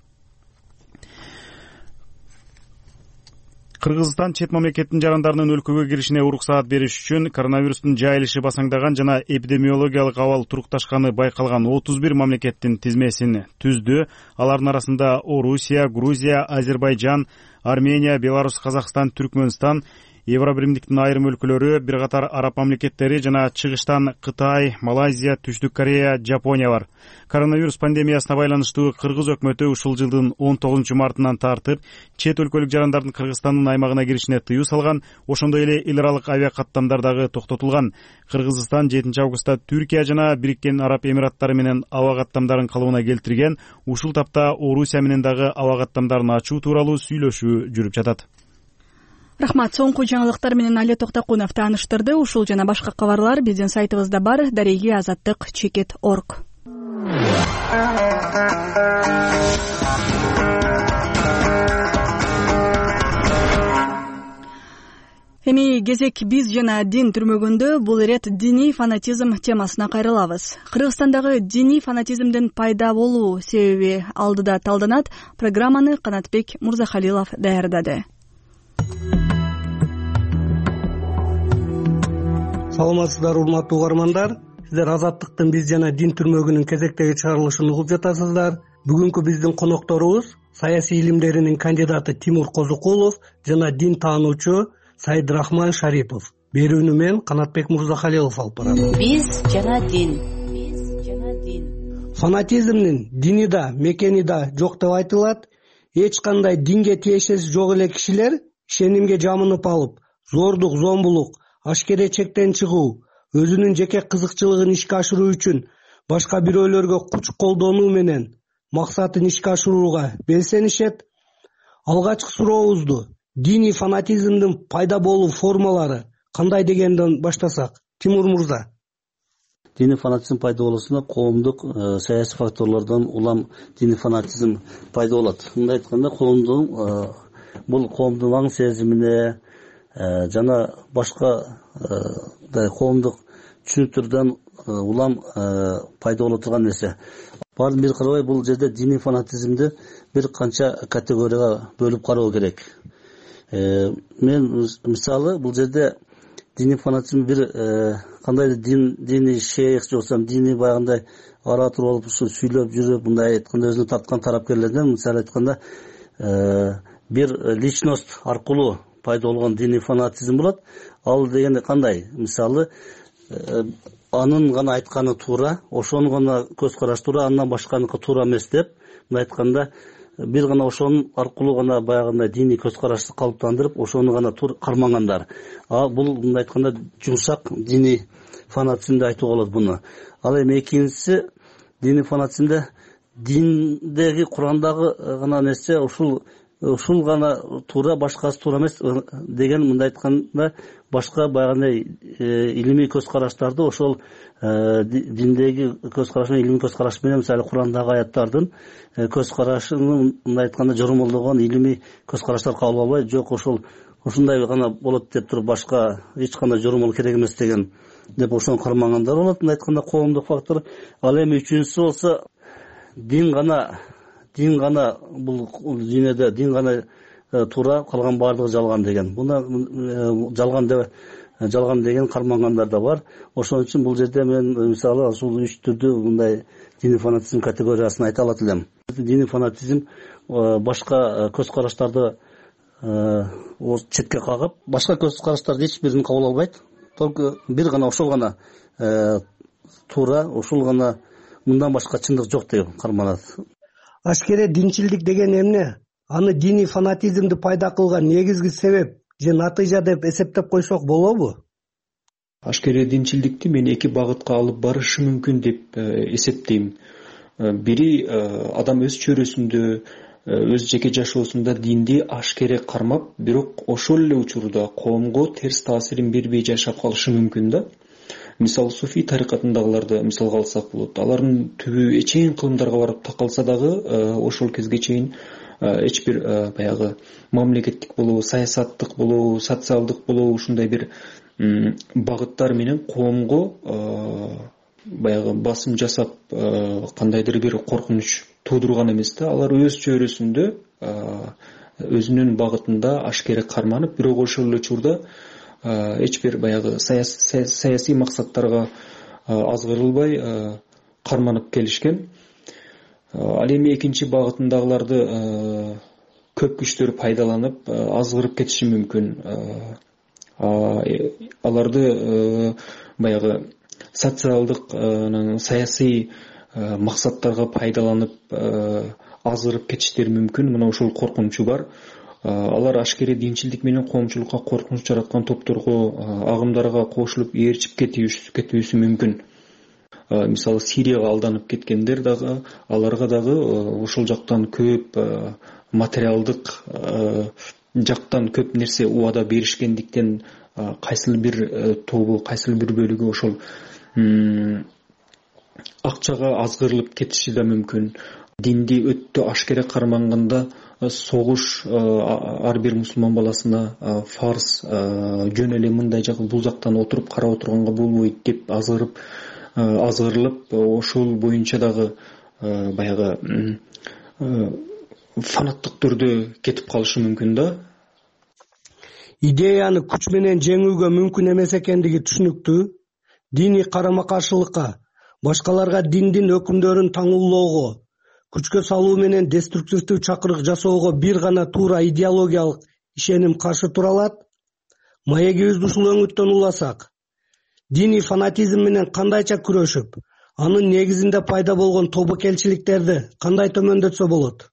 Кыргызстан чет мамлекеттин жарандарынын өлкөгө киришине уруксаат бериш үчүн коронавирустун жайылышы басаңдаган жана эпидемиологиялык абал турукташканы байкалган отуз бир мамлекеттин тизмесин түздү. Алардын арасында Орусия, Грузия, Азербайжан, Армения, Беларусь, Казакстан, Түркмөнстан, Евробиримдиктин айрым өлкөлөрү, бир катар араб мамлекеттери жана чыгыштан Кытай, Малайзия, Түштүк Корея, Жапония бар. Коронавирус пандемиясына байланыштуу Кыргыз өкмөтү ушул жылдын он тогузунчу мартынан тартып чет өлкөлүк жарандардын Кыргызстандын аймагына киришине тыюу салган. Ошондой эле эл аралык авиа каттамдар дагы токтотулган. Кыргызстан жетинчи августта Түркия жана Бириккен Араб Эмираттары менен аба каттамдарын калыбына келтирген. Ушул тапта Орусия менен дагы аба каттамдарын ачуу тууралуу сүйлөшүү жүрүп жатат. Рахмат. Соңку жаңылыктар менен Али Токтокунов тааныштырды. Ушул жана башка кабарлар биздин сайтыбызда бар. Дареги азаттык чекит точка орг. Эми кезек биз жана дин түрмөгүндө бул ирет диний фанатизм темасына кайрылабыз. Кыргызстандагы диний фанатизмдин пайда болуу себеби алдыда талданат. Программаны Канатбек Мурзахалилов даярдады. Саламатсыздар, урматтуу угармандар. Сиздер Азаттыктын биз жана дин түрмөгүнүн кезектеги чыгарылышын угуп жатасыздар. Бүгүнкү биздин конокторубуз саясий илимдеринин кандидаты Тимур Козукулов жана дин таануучу Сайдрахман Шарипов. Берүүнү мен Канатбек Мурзахалилов алып барам. Биз жана дин. Биз жана дин. Фанатизмдин дини да, мекени да жок деп айтылат. Эч кандай динге тиешеси жок эле кишилер ишенимге жамынып алып, зордук, зомбулук, ашкере чектен чыгуу, өзүнүн жеке кызыкчылыгын ишке ашыруу үчүн башка бирөөлөргө күч колдонуу менен максатын ишке ашырууга белсенишет. Алгачкы сурообузду диний фанатизмдин пайда болуу формалары кандай дегенден баштасак, Тимур мырза. Диний фанатизм пайда болуусуна коомдук саясий факторлордон улам диний фанатизм пайда болот. Мындай айтканда, коомдун бул коомдун аң сезимине жана башка коомдук түшүнүктөрдөн улам пайда боло турган нерсе. Баарын бир карабай, бул жерде диний фанатизмди бир канча категорияга бөлүп кароо керек. Мен мисалы бул жерде диний фанатизм бир кандай дин диний шейх же болсо диний баягындай оратор болуп сүйлөп жүрүп, мындай айтканда өзүнө тарткан тарапкерлерден, мисалы айтканда бир личность аркылуу пайда болгон диний фанатизм болот. Ал дегенде кандай? Мисалы, анын гана айтканы туура, ошону гана көз караш туура, андан башканыкы туура эмес деп, мындай айтканда, бир гана ошонун аркылуу гана баягындай диний көз карашты калыптандырып, ошону гана тур кармагандар. А бул мындай айтканда жумшак диний фанатизм деп айтууга болот буну. Ал эми экинчиси, диний фанатизмде диндеги Курандагы гана нерсе ушул ушул гана туура, башкасы туура эмес деген, мындай айтканда башка баягындай илимий көз караштарды ошол диндеги көз караш менен, илимий көз караш менен, мисалы Курандагы аяттардын көз карашынын мындай айтканда жормолдогон илимий көз караштар кабыл албай, жок ошол ушундай гана болот деп туруп башка эч кандай жормол керек эмес деген деп ошону кармагандар болот. Мындай айтканда коомдук фактор. Ал эми үчүнчүсү болсо дин гана дин гана бул дүйнөдө дин гана туура, калган баардыгы жалган деген. Буна жалган деп жалган деген кармангандар да бар. Ошон үчүн бул жерде мен мисалы ушул үч түрдүү мындай диний фанатизм категориясын айта алат элем. Диний фанатизм башка көз караштарды четке кагып, башка көз караштарды эч бирин кабыл албайт. Только бир гана ошол гана туура, ошол гана мындан башка чындык жок деп кармалат. Ашкере динчилдик деген эмне? Аны диний фанатизмди пайда кылган негизги себеп же натыйжа деп эсептеп койсок болобу? Ашкере динчилдикти мен эки багытка алып барышы мүмкүн деп эсептейм. Бири адам өз чөйрөсүндө, өз жеке жашоосунда динди ашкере кармап, бирок ошол эле учурда коомго терс таасирин бербей жашап калышы мүмкүн да. Мисалы суфий тарикатындагыларды мисалга алсак болот. Алардын түбү эчейин кылымдарга барып такалса дагы, ошол кезге чейин эч бир баягы мамлекеттик болобу, саясаттык болобу, социалдык болобу ушундай бир багыттар менен коомго баягы басым жасап кандайдыр бир коркунуч туудурган эмес да. Алар өз чөйрөсүндө өзүнүн багытында ашкере карманып, бирок ошол эле учурда эч бир баягы саясий максаттарга азгырылбай карманып келишкен. Ал эми экинчи багытындагыларды көп күчтөр пайдаланып азгырып кетиши мүмкүн. Аларды баягы социалдык, саясий максаттарга пайдаланып азгырып кетиштери мүмкүн. Мына ошол коркунучу бар. Алар ашкере динчилдик менен коомчулукка коркунуч жараткан топторго, агымдарга кошулуп ээрчип кетүүсү мүмкүн. Мисалы Сирияга алданып кеткендер дагы, аларга дагы ошол жактан көп материалдык жактан көп нерсе убада беришкендиктен кайсыл бир тобу, кайсыл бир бөлүгү ошол акчага азгырылып кетиши да мүмкүн. Динди өтө ашкере карманганда согуш ар бир мусулман баласына фарз, жөн эле мындай жак бул жактан отуруп карап отурганга болбойт деп азгырып азгырылып, ошол боюнча дагы баягы фанаттык түрдө кетип калышы мүмкүн да. Идеяны күч менен жеңүүгө мүмкүн эмес экендиги түшүнүктүү. Диний карама-каршылыкка, башкаларга диндин өкүмдөрүн таңуулоого, күчкө салуу менен деструктивдүү чакырык жасоого бир гана туура идеологиялык ишеним каршы тура алат. Маегибизди ушул өңүттөн уласак, диний фанатизм менен кандайча күрөшүп, анын негизинде пайда болгон тобокелчиликтерди кандай төмөндөтсө болот?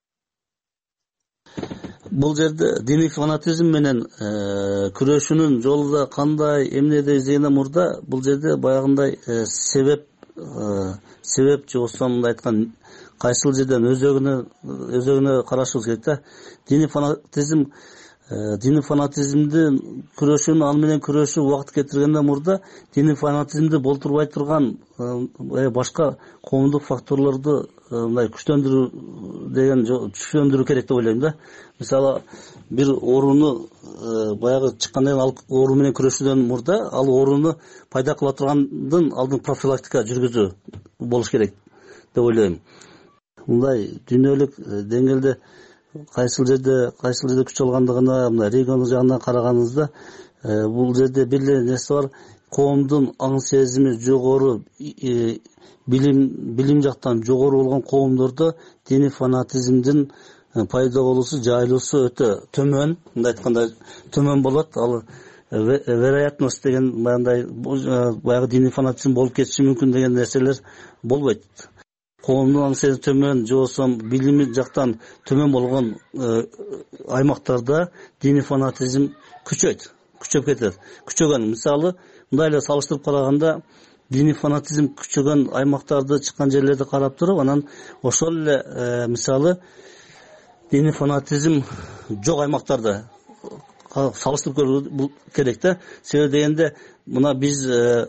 Бул жерде диний фанатизм менен күрөшүүнүн жолу да кандай, эмне деп издегенден мурда бул жерде баягындай себеп себеп же болсо мындай айткан кайсыл жерден өзөгүнө өзөгүнө карашыбыз керек да. Диний фанатизм диний фанатизмди күрөшүүнү, ал менен күрөшүү убакыт кетиргенден мурда диний фанатизмди болтурбай турган башка коомдук факторлорду мындай күчтөндүрүү деген күчтөндүрүү керек деп ойлойм да. Мисалы бир ооруну баягы чыккандан кийин ал оору менен күрөшүүдөн мурда ал ооруну пайда кыла тургандын алдын профилактика жүргүзүү болуш керек деп ойлойм. Мындай дүйнөлүк деңгээлде кайсыл жерде кайсыл жерде күч алгандыгына, мына регион жагынан караганыбызда бул жерде бир эле нерсе бар. Коомдун аң сезими жогору, билим билим жактан жогору болгон коомдордо диний фанатизмдин пайда болуусу, жайылуусу өтө төмөн, мындай айтканда төмөн болот. Ал вероятность деген баягындай баягы диний фанатизм болуп кетиши мүмкүн деген нерселер болбойт. Коомдун аң сезими төмөн, же болсо билими жактан төмөн болгон аймактарда диний фанатизм күчөйт, күчөп кетет. Күчөгөн, мисалы, мындай эле салыштырып караганда, диний фанатизм күчөгөн аймактарды, чыккан жерлерди карап туруп, анан ошол эле мисалы диний фанатизм жок аймактарды салыштырып көрүү керек да. Себеби дегенде, мына биз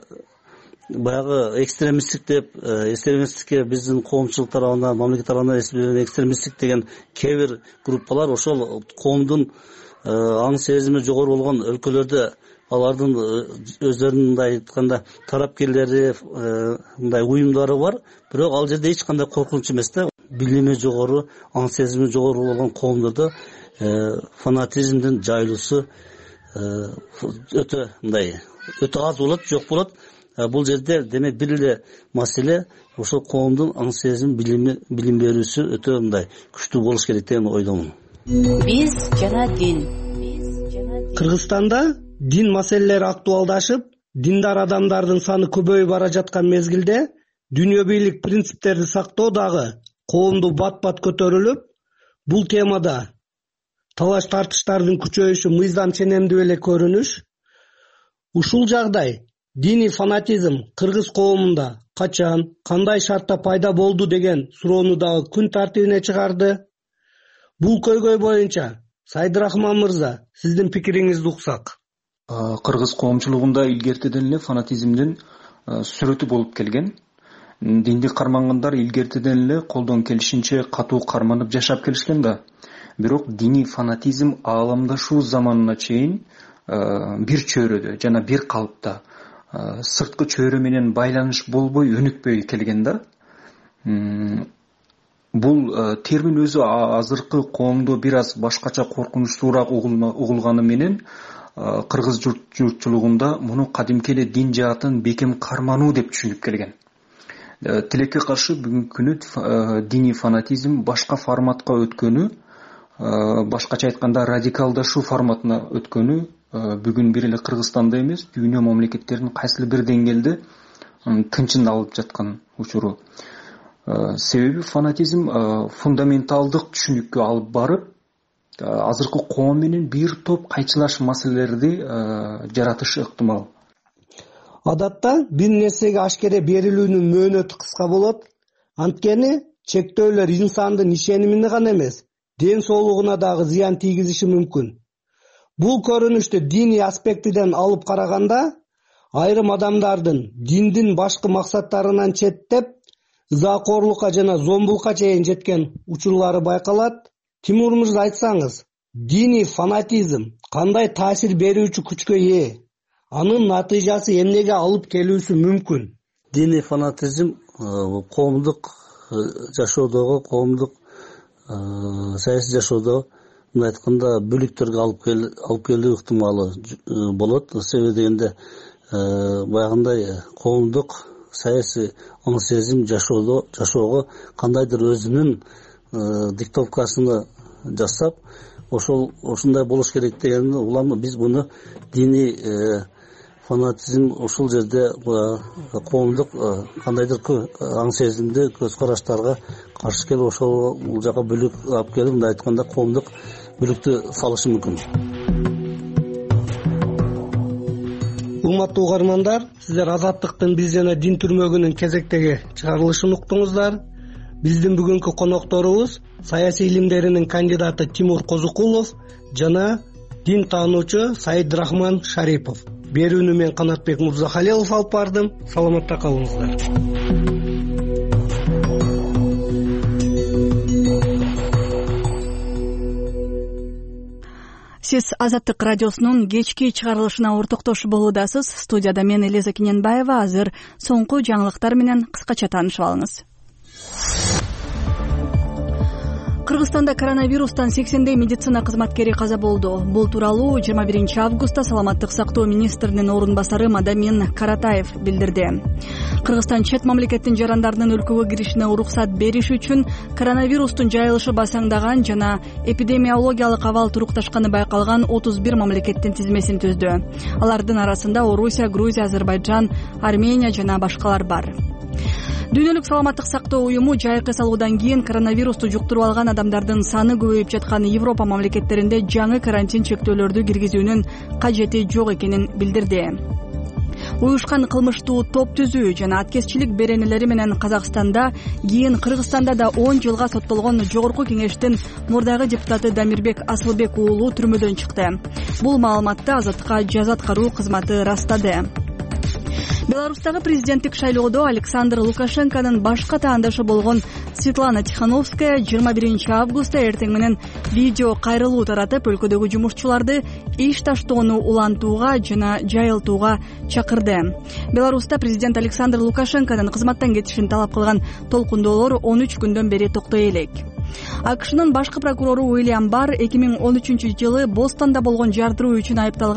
баягы экстремисттик деп, экстремисттикке биздин коомчулук тарабынан, мамлекет тарабынан эсептелген экстремисттик деген кээ бир группалар ошол коомдун аң сезими жогору болгон өлкөлөрдө алардын өздөрүнүн мындай айтканда тарапкерлери, мындай уюмдары бар, бирок ал жерде эч кандай коркунуч эмес да. Билими жогору, аң сезими жогору болгон коомдордо фанатизмдин жайылуусу өтө мындай өтө аз болот, жок болот. Бул жерде демек бир эле маселе ошол коомдун аң сезим, билими билим берүүсү өтө мындай күчтүү болуш керек деген ойдомун. Биз жана дин. Кыргызстанда дин маселелери актуалдашып, диндar адамдардын саны көбөйүп бара жаткан мезгилде дүйнө бийлик принциптерди сактоо дагы коомду бат бат көтөрүлүп, бул темада талаш тартыштардын күчөйүшү мыйзам ченемдүү эле көрүнүш. Ушул жагдай диний фанатизм кыргыз коомунда качан, кандай шартта пайда болду деген суроону дагы күн тартибине чыгарды. Бул көйгөй боюнча Сайдырахман мырза, сиздин пикириңизди уксак. Кыргыз коомчулугунда илгертеден эле фанатизмдин сүрөтү болуп келген. Динди кармангандар илгертеден эле колдон келишинче катуу карманып жашап келишкен да. Бирок диний фанатизм ааламдашуу заманына чейин бир чөйрөдө жана бир калыпта сырткы чөйрө менен байланыш болбой өнүкпөй келген да. Бул термин өзү азыркы коомдо бир аз башкача коркунучтуураак угулганы менен кыргыз журтчулугунда муну кадимки эле дин жаатын бекем кармануу деп түшүнүп келген. Тилекке каршы бүгүнкү күнү диний фанатизм башка форматка өткөнү, башкача айтканда радикалдашуу форматына өткөнү бүгүн бир эле Кыргызстанда эмес, дүйнө мамлекеттеринин кайсыл бир деңгээлде тынчын алып жаткан учуру. Себеби фанатизм фундаменталдык түшүнүккө алып барып, азыркы коом менен бир топ кайчылаш маселелерди жаратышы ыктымал. Адатта бир нерсеге ашкере берилүүнүн мөөнөтү кыска болот. Анткени чектөөлөр инсандын ишенимине гана эмес, ден соолугуна дагы зыян тийгизиши мүмкүн. Бул көрүнүштү диний аспектиден алып караганда, айрым адамдардын диндин башкы максаттарынан четтеп, ызакорлукка жана зомбулукка чейин жеткен учурлары байкалат. Тимур мырза, айтсаңыз, диний фанатизм кандай таасир берүүчү күчкө ээ? Анын натыйжасы эмнеге алып келүүсү мүмкүн? Диний фанатизм коомдук жашоодогу, коомдук саясий жашоодо мындай айтканда бөлүктөргө алып келүү ыктымалы болот. Себеби дегенде баягындай коомдук саясий оң сезим жашоодо жашоого кандайдыр өзүнүн диктовкасыны жасап, ошол ушундай болуш керек деген улам биз буну диний фанатизм ушул жерде коомдук кандайдыр аң сезимди көз караштарга каршы келип ошол жака бүлүк алып келип, мындай айтканда коомдук бүлүктү салышы мүмкүн. Урматтуу угармандар, сиздер Азаттыктын биз жана дин түрмөгүнүн кезектеги чыгарылышын уктуңуздар. Биздин бүгүнкү конокторубуз саясий илимдеринин кандидаты Тимур Козукулов жана дин таануучу Сайдырахман Шарипов. Берүүнү мен Канатбек Мурзахалилов алып бардым. Саламатта калыңыздар. Сиз Азаттык радиосунун кечки чыгарылышына ортоктошуп болуудасыз. Студияда мен Элиза Кененбаева. Азыр соңку жаңылыктар менен кыскача таанышып алыңыз. Кыргызстанда коронавирустан сексендей медицина кызматкери каза болду. Бул тууралуу жыйырма биринчи августта саламаттык сактоо министринин орун басары Мадамин Каратаев билдирди. Кыргызстан чет мамлекеттин жарандарынын өлкөгө киришине уруксат бериш үчүн коронавирустун жайылышы басаңдаган жана эпидемиологиялык абал турукташканы байкалган отуз бир мамлекеттин тизмесин түздү. Алардын арасында Орусия, Грузия, Азербайджан, Армения жана башкалар бар. Дүйнөлүк саламаттык сактоо уюму жайкы салуудан кийин коронавирусту жуктуруп алган адамдардын саны көбөйүп жаткан Европа мамлекеттеринде жаңы карантин чектөөлөрдү киргизүүнүн кажети жок экенин билдирди. Уюшкан кылмыштуу топ түзүү жана аткезчилик беренелери менен Казакстанда, кийин Кыргызстанда да он жылга соттолгон Жогорку Кеңештин мурдагы депутаты Дамирбек Асылбек уулу түрмөдөн чыкты. Бул маалыматты Азаттыкка жаза аткаруу кызматы растады. Беларустагы президенттик шайлоодо Александр Лукашенконун башка таандашы болгон Светлана Тихановская жыйырма биринчи августта эртең менен видео кайрылуу таратып, өлкөдөгү жумушчуларды иш таштоону улантууга жана жайылтууга чакырды. Беларуста президент Александр Лукашенконун кызматтан кетишин талап кылган толкундоолор он үч күндөн бери токтой элек. АКШнын башкы прокурору Уильям Барр эки миң он үчүнчү жылы Бостонда болгон жардыруу үчүн айыпталган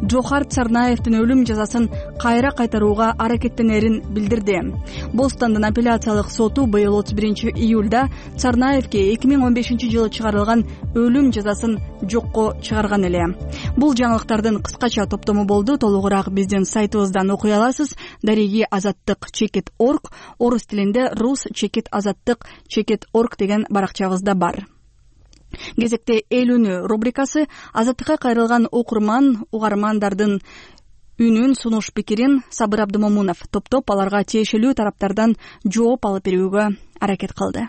Жохар Царнаевдин өлүм жазасын кайра кайтарууга аракеттенерин билдирди. Бостандын апелляциялык соту быйыл отуз биринчи июлда Царнаевге эки миң он бешинчи жылы чыгарылган өлүм жазасын жокко чыгарган эле. Бул жаңылыктардын кыскача топтому болду. Толугураак биздин сайтыбыздан окуй аласыз. Дареги азаттык чекит орг, орус тилинде рус чекит азаттык чекит орг деген баракчабызда бар. Кезекте эл үнү рубрикасы азаттыкка кайрылган окурман, угармандардын үнүн, сунуш пикирин Сабыр Абдымомунов топтоп аларга тиешелүү тараптардан жооп алып берүүгө аракет кылды.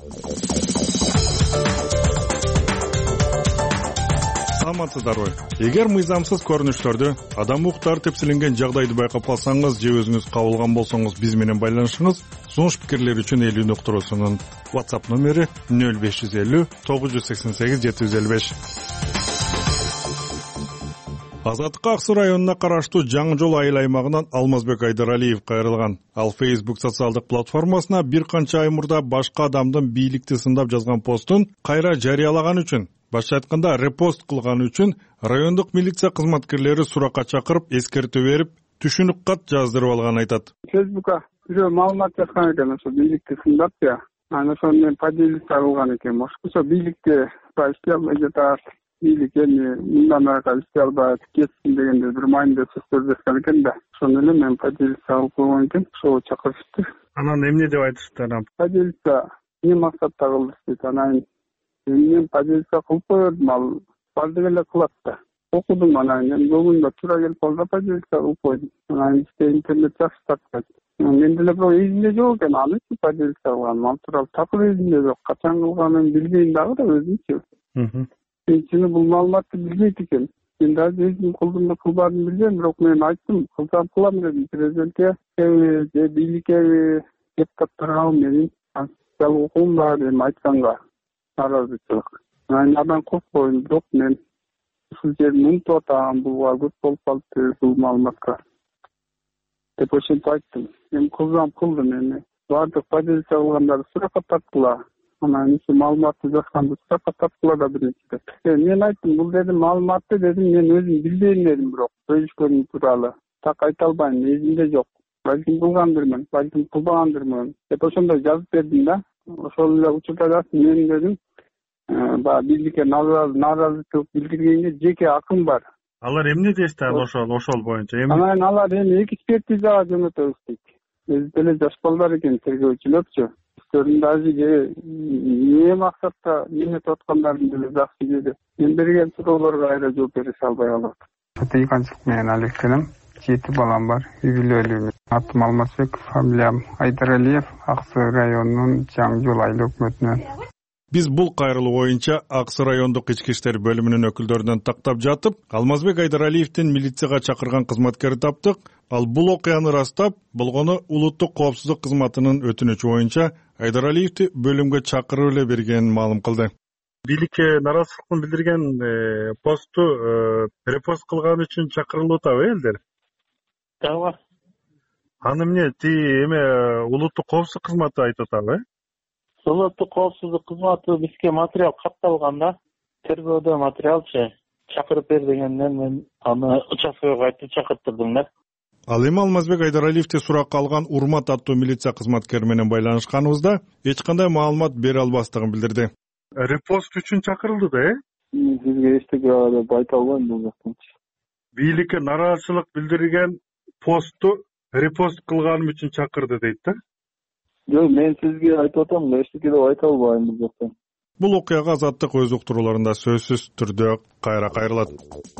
Саламатсыздарбы? Эгер мыйзамсыз көрүнүштөрдү, адам укуктары тепселенген жагдайды байкап калсаңыз же өзүңүз кабылган болсоңуз биз менен байланышыңыз. Сунуш пикирлер үчүн эл үнү уктуруусунун WhatsApp номери нөл беш жүз элүү тогуз жүз сексен сегиз жети жүз элүү беш. Азаттыкка Ак Суу районуна караштуу Жаңы жол айыл аймагынан Алмазбек Айдаралиев кайрылган. Ал Facebook социалдык платформасына бир канча ай мурда башка адамдын бийликти сындап жазган постун кайра жарыялаган үчүн, башка айтканда репост кылган үчүн райондук милиция кызматкерлери суракка чакырып, эскертүү берип, түшүнүк кат жаздырып алганын айтат. Facebook'a уже маалымат жазган экен, ошо бийликти сындап я. Аны ошону мен поделиться кылган экен. Ошо бийликти иштей албай жатат. Бийлик эми мындан ары иштей албайт, кетсин дегенде бир майында сөздөр жазган экен да. Ошону эле мен поделиться кылып койгон экен. Ошого чакырышты. Анан эмне деп айтышты анан? Поделиться эмне максатта кылдыш дейт. Анан мен поделиться кылып койдум, ал бардык эле кылат да. Окудум, анан мен бүгүн туура келип калды, поделиться кылып койдум. Анан бизде интернет жакшы тартпайт. Мен деле бирок эсимде жок экен, аны үчүн поделиться кылган. Ал тууралуу такыр эсимде жок. Качан кылганын билбейм дагы да өзүмчү. Чыны бул маалыматты билбейт экен. Мен дагы өзүм кылдымбы кылбадым билбейм, бирок мен айттым, кылсам кылам дедим президентке, же бийликке, депутаттарга менин социалдык укугум бар деп айтканга наразычылык. Андан коркпойм, бирок мен ушул жерди унутуп атам, буга көп болуп калды бул маалыматка деп ошентип айттым. Мен кылсам кылдым, эми баардык позиция кылгандарды суракка тарттылар. Анан ушул маалыматты жазганды суракка тарткыла да биринчиде. Мен айттым, бул дедим маалыматты дедим, мен өзүм билбейм дедим, бирок бөлүшкөнүм тууралуу так айта албайм, эсимде жок. Балким кылгандырмын, балким кылбагандырмын деп ошондой жазып бердим да. Ошол эле учурда жазып мен дедим, баягы бийликке нааразычылык билдиргенге жеке акым бар. Алар эмне дешти ошол ошол боюнча? Эми анан алар эми экспертизага жөнөтөбүз дейт. Өзү деле жаш балдар экен, тергөөчүлөрчү. Өздөрүн даже эмне максатта эмнетип аткандарын деле жакшы билет. Мен берген суроолорго кайра жооп бере албай калат. Тыйганчылык менен алектенем. Жети балам бар, үй бүлөлүү. Атым Алмазбек, фамилиям Айдаралиев, Ак Суу районунун Жаңы жол айыл өкмөтүнөн. Биз бул кайрылуу боюнча Ак Суу райондук ички иштер бөлүмүнүн өкүлдөрүнөн тактап жатып, Алмазбек Айдаралиевдин милицияга чакырган кызматкерди таптык. Ал бул окуяны ырастап, болгону улуттук коопсуздук кызматынын өтүнүчү боюнча Айдаралиевди бөлүмгө чакырып эле бергенин маалым кылды. Бийликке наразычылык билдирген посту репост кылган үчүн чакырылып атабы элдер? Ооба. Аны эмне ти эме улуттук коопсуздук кызматы айтып атабы? Улуттук коопсуздук кызматы бизге материал катталган да. Тергөөдө материалчы чакырып бер дегенден мен аны участкага кайтып чакыртырдым да. Ал эми Алмазбек Айдаралиевди суракка алган Урмат аттуу милиция кызматкери менен байланышканыбызда эч кандай маалымат бере албастыгын билдирди. Репост үчүн чакырылды да, э? Бизге эчтеке деп айта албайм бул жактанчы. Бийликке наразычылык билдирген постту репост кылганым үчүн чакырды дейт да. Жок, мен сизге айтып атам, эчтеке деп айта албайм бул жактан. Бул окуяга Азаттык өз уктурууларында сөзсүз түрдө кайра кайрылат.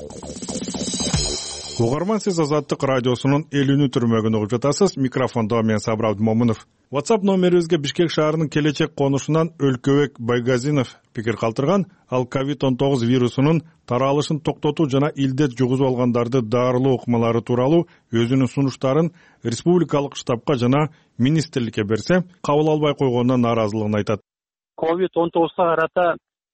Угарман, сиз Азаттык радиосунун эл үнү түрмөгүн угуп жатасыз. Микрофондо мен Сабыр Абдымомунов. WhatsApp номерибизге Бишкек шаарынын келечек конушунан Өлкөбек Байгазинов пикир калтырган. Ал ковид он тогуз вирусунун таралышын токтотуу жана илдет жугузуп алгандарды дарылоо ыкмалары тууралуу өзүнүн сунуштарын республикалык штабка жана министрликке берсе, кабыл албай койгонуна нааразылыгын айтат. ковид он тогузга карата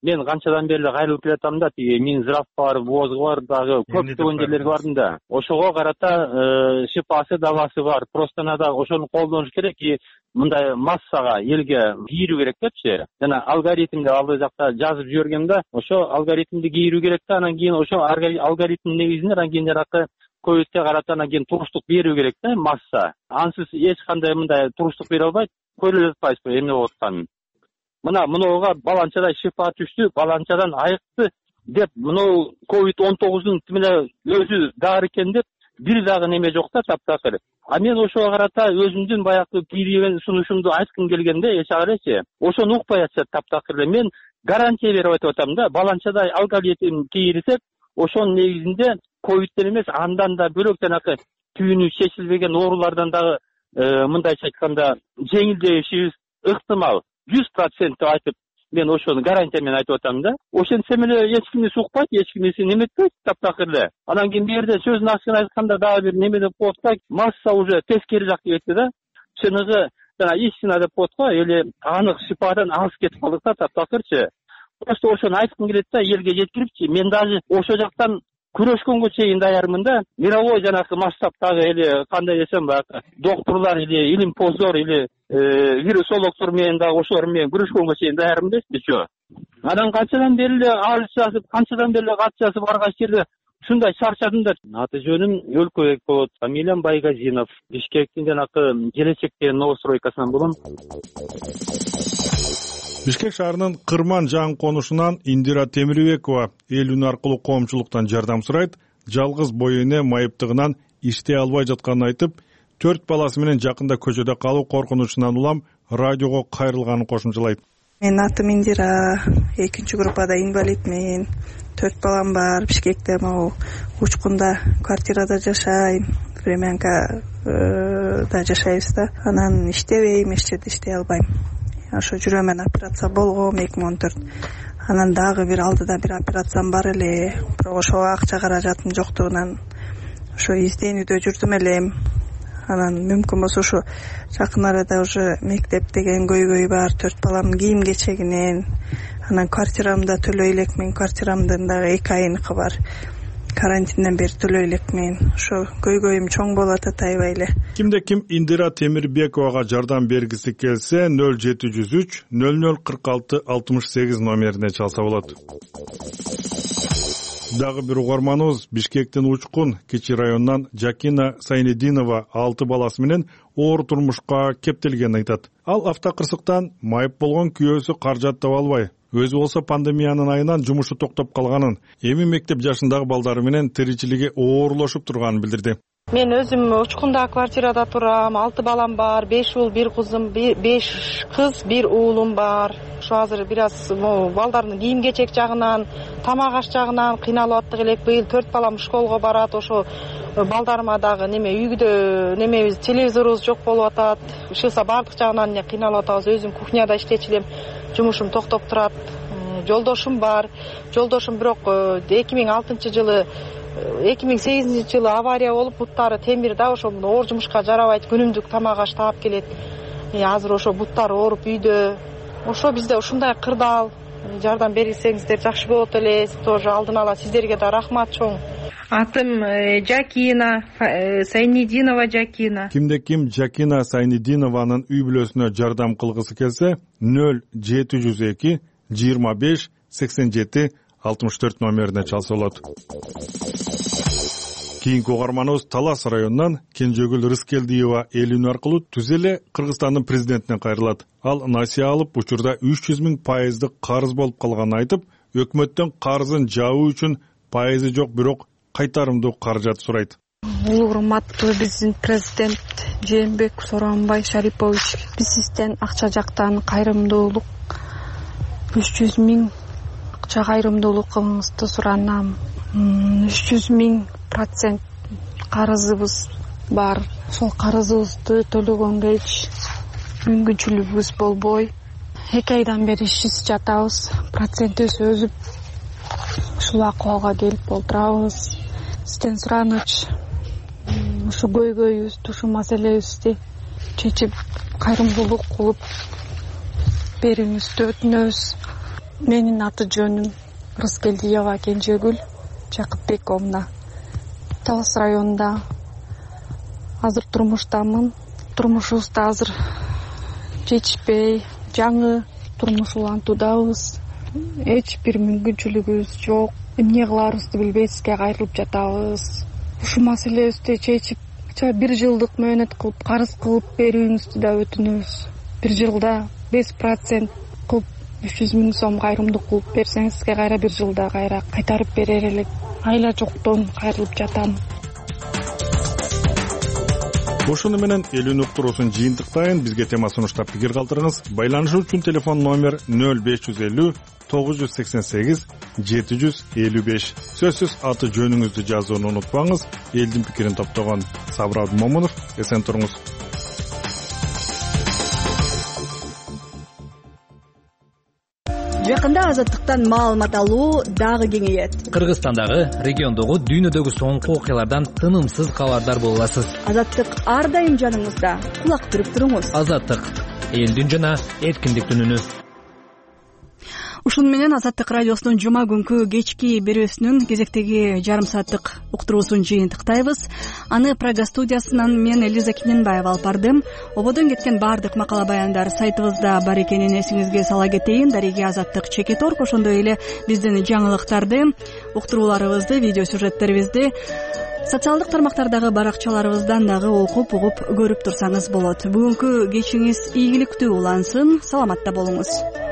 мен канчадан бери кайрылып келатам да, тиги Минздрав бар, ВОЗ бар, дагы көптөгөн жерлерге бардым да. Ошого карата шифасы, давасы бар. Просто надо ошону колдонуш керек, и мындай массага элге кийирүү керек депчи. Жана алгоритмди ал жакта жазып жибергем да, ошо алгоритмди кийирүү керек да, анан кийин ошо алгоритм негизинде анан кийин жанакы ковидке карата анан кийин туруштук берүү керек да, масса. Ансыз эч кандай мындай туруштук бере албайт, көрүп жатпайсызбы эмне болуп атканын. Мына мынога баланчадай шифа түштү, баланчадан айыкты деп, мынау ковид он тогуздун тимеле өзү дары экен деп бир дагы неме жок да, таптакыр. А мен ошого карата өзүмдүн баягы кийген сунушумду айткым келгенде, эч агыречи, ошону укпай атышат таптакыр. Мен гарантия берип айтып атам да, баланчадай алгоритм кийирсек, ошонун негизинде ковидтен эмес, андан да бөлөк жанакы түйүнү чечилбеген оорулардан дагы мындайча айтканда жеңилдешибиз ыктымал. жүз процент деп айтып, мен ошону гарантия менен айтып атам да. Ошентсем эле эч кимди сукпайт, эч кимди неметпейт таптакырда. Анан кийин бул жерде сөздүн ачыгын айтканда дагы бир неме деп коет да, масса уже тескери жакка кетти да. Чыныгы жана истина деп коет го, эли анык шифадан алыс кетип калдык да таптакырчы. Просто ошону айткым келет да, элге жеткирипчи. Мен даже ошо жактан күрөшкөнгө чейин даярмын да. Мировой жанакы масштабтагы эле кандай десем баягы докторлор или илимпоздор или вирусологдор менен дагы ошолор менен күрөшкөнгө чейин даярмын дейсизчи. Анан канчадан бери эле алыс жазып, канчадан бери эле кат жазып аргайчы жерде ушундай чарчадым да. Аты жөнүм Өлкөбек болот, фамилиям Байгазинов. Бишкектин жанакы келечектеги новостройкасынан болом. Бишкек шаарынын Кырман жаңы конушунан Индира Темирбекова эл үн аркылуу коомчулуктан жардам сурайт. Жалгыз бой эне майыптыгынан иштей албай жатканын айтып, төрт баласы менен жакында көчөдө калуу коркунучунан улам радиого кайрылганын кошумчалайт. Мен атым Индира, экинчи группада инвалидмин. Төрт балам бар. Бишкекте могу Учкунда квартирада жашайм. Времянка да жашайбыз да. Анан иштебейм, эч жерде иштей албайм. Ошо жүрөмөн операция болгом эки миң он төрт. Анан дагы бир алдыда бир операциям бар эле. Бирок ошо акча каражатым жоктугунан ошо изденүүдө жүрдүм элем. Анан мүмкүн болсо ушу жакын арада уже мектеп деген көйгөй бар, төрт баламдын кийим кечегинен. Анан квартирамда төлөй элекмин, квартирамдын дагы эки айыныкы бар. Карантинден бери төлөй элекмин. Ошо көйгөйүм чоң болуп атат аябай эле. Кимде ким Индира Темирбековага жардам бергиси келсе, нөл жети жүз үч нөл нөл кырк алты алтымыш сегиз номерине чалса болот. Дагы бир угарманыбыз Бишкектин Учкун Кичи районунан Жакина Сайнединова алты баласы менен оор турмушка кептелгенин айтат. Ал автокырсыктан майып болгон күйөөсү каржат таба албай, өзү болсо пандемиянын айынан жумушу токтоп калганын, эми мектеп жашындагы балдары менен тиричилиги оорлошуп турганын билдирди. Мен өзүм Учкунда квартирада турам, алты балам бар, беш уул, бир кызым, беш кыз, бир уулум бар. Ошо азыр бир аз балдардын кийим кечек жагынан, тамак аш жагынан кыйналып аттык элек. Быйыл төрт балам школго барат, ошо балдарыма дагы неме үйдө немебиз, телевизорубуз жок болуп атат. Ушуса бардык жагынан кыйналып атабыз. Өзүм кухняда иштечү элем, жумушум токтоп турат. Жолдошум бар. Жолдошум бирок эки миң алтынчы жылы эки миң сегизинчи жылы авария болуп, буттары темир да, ошо оор жумушка жарабайт, күнүмдүк тамак аш таап келет. Азыр ошо буттары ооруп үйдө. Ошо бизде ушундай кырдаал. Жардам берсеңиздер жакшы болот эле. Тоже алдын ала сиздерге да рахмат чоң. Атым Жакина Сайнединова Жакина. Кимде ким Жакина Сайнединованын үй бүлөсүнө жардам кылгысы келсе, нөл жети жүз эки жыйырма беш сексен жети алтымыш төрт номерине чалса болот. Кийинки угарманыбыз Талас районунан Кенжегүл Рыскелдиева эл үн аркылуу түз эле Кыргызстандын президентине кайрылат. Ал насыя алып, учурда үч жүз миң пайыздык карыз болуп калганын айтып, өкмөттөн карызын жабуу үчүн пайызы жок, бирок кайтарымдуу каражат сурайт. Урматтуу биздин президент Жээнбек Сооронбай Шарипович, биз сизден акча жактан кайрымдуулук үч жүз миң акча кайрымдуулук кылыңызды суранам. үч жүз миң процент карызыбыз бар. Ошол карызыбызды төлөгөнгө эч мүмкүнчүлүгүбүз болбой, эки айдан бери ишсиз жатабыз. Процентибиз өзүп, ушул акыбалга келип олтурабыз. Сизден сураныч, ушу көйгөйүбүздү, ушу маселебизди чечип, кайрымдуулук кылып берүүңүздү өтүнөбүз. Менин аты жөнүм Рыскелдиева Кенжегүл Жакыпбековна. Талас районунда азыр турмуштамын. Турмушубузда азыр жетишпей, жаңы турмуш улантуудабыз. Эч бир мүмкүнчүлүгүбүз жок. Эмне кыларыбызды билбей сизге кайрылып жатабыз. Ушул маселебизди чечип, бир жылдык мөөнөт кылып, карыз кылып берүүңүздү да өтүнөбүз. Бир жылда беш процент кылып үч жүз миң сом кайрымдуу кылып берсеңиз, сизге кайра бир жылда кайра кайтарып берер элек. Айла жоктон кайрылып жатам. Ошону менен элүүнү уктуруусун жыйынтыктайын. Бизге тема сунуштап пикир калтырыңыз. Байланышуу үчүн телефон номер нөл беш жүз элүү тогуз жүз сексен сегиз жети жүз элүү беш. Сөзсүз аты жөнүңүздү жазууну унутпаңыз. Элдин пикирин топтогон Сабыр Абдымомунов. Эсен туруңуз. Жакында азаттыктан маалымат алуу дагы кеңейет. Кыргызстандагы, региондогу, дүйнөдөгү соңку окуялардан тынымсыз кабардар боло аласыз. Азаттык ар дайым жаныңызда. Кулак түрүп туруңуз. Азаттык элдин жана эркиндиктин үнү. Ушун менен Азаттык радиосунун жума күнкү кечки берүүсүнүн кезектеги жарым сааттык уктуруусун жыйынтыктайбыз. Аны Прага студиясынан мен Элиза Киненбаева алып бардым. Ободон кеткен баардык макала баяндар сайтыбызда бар экенин эсиңизге сала кетейин. Дареги Азаттык чекит орг, ошондой эле биздин жаңылыктарды, уктурууларыбызды, видео сюжеттерибизди социалдык тармактардагы баракчаларыбыздан дагы окуп, угуп, көрүп турсаңыз болот. Бүгүнкү кечиңиз ийгиликтүү улансын. Саламатта болуңуз.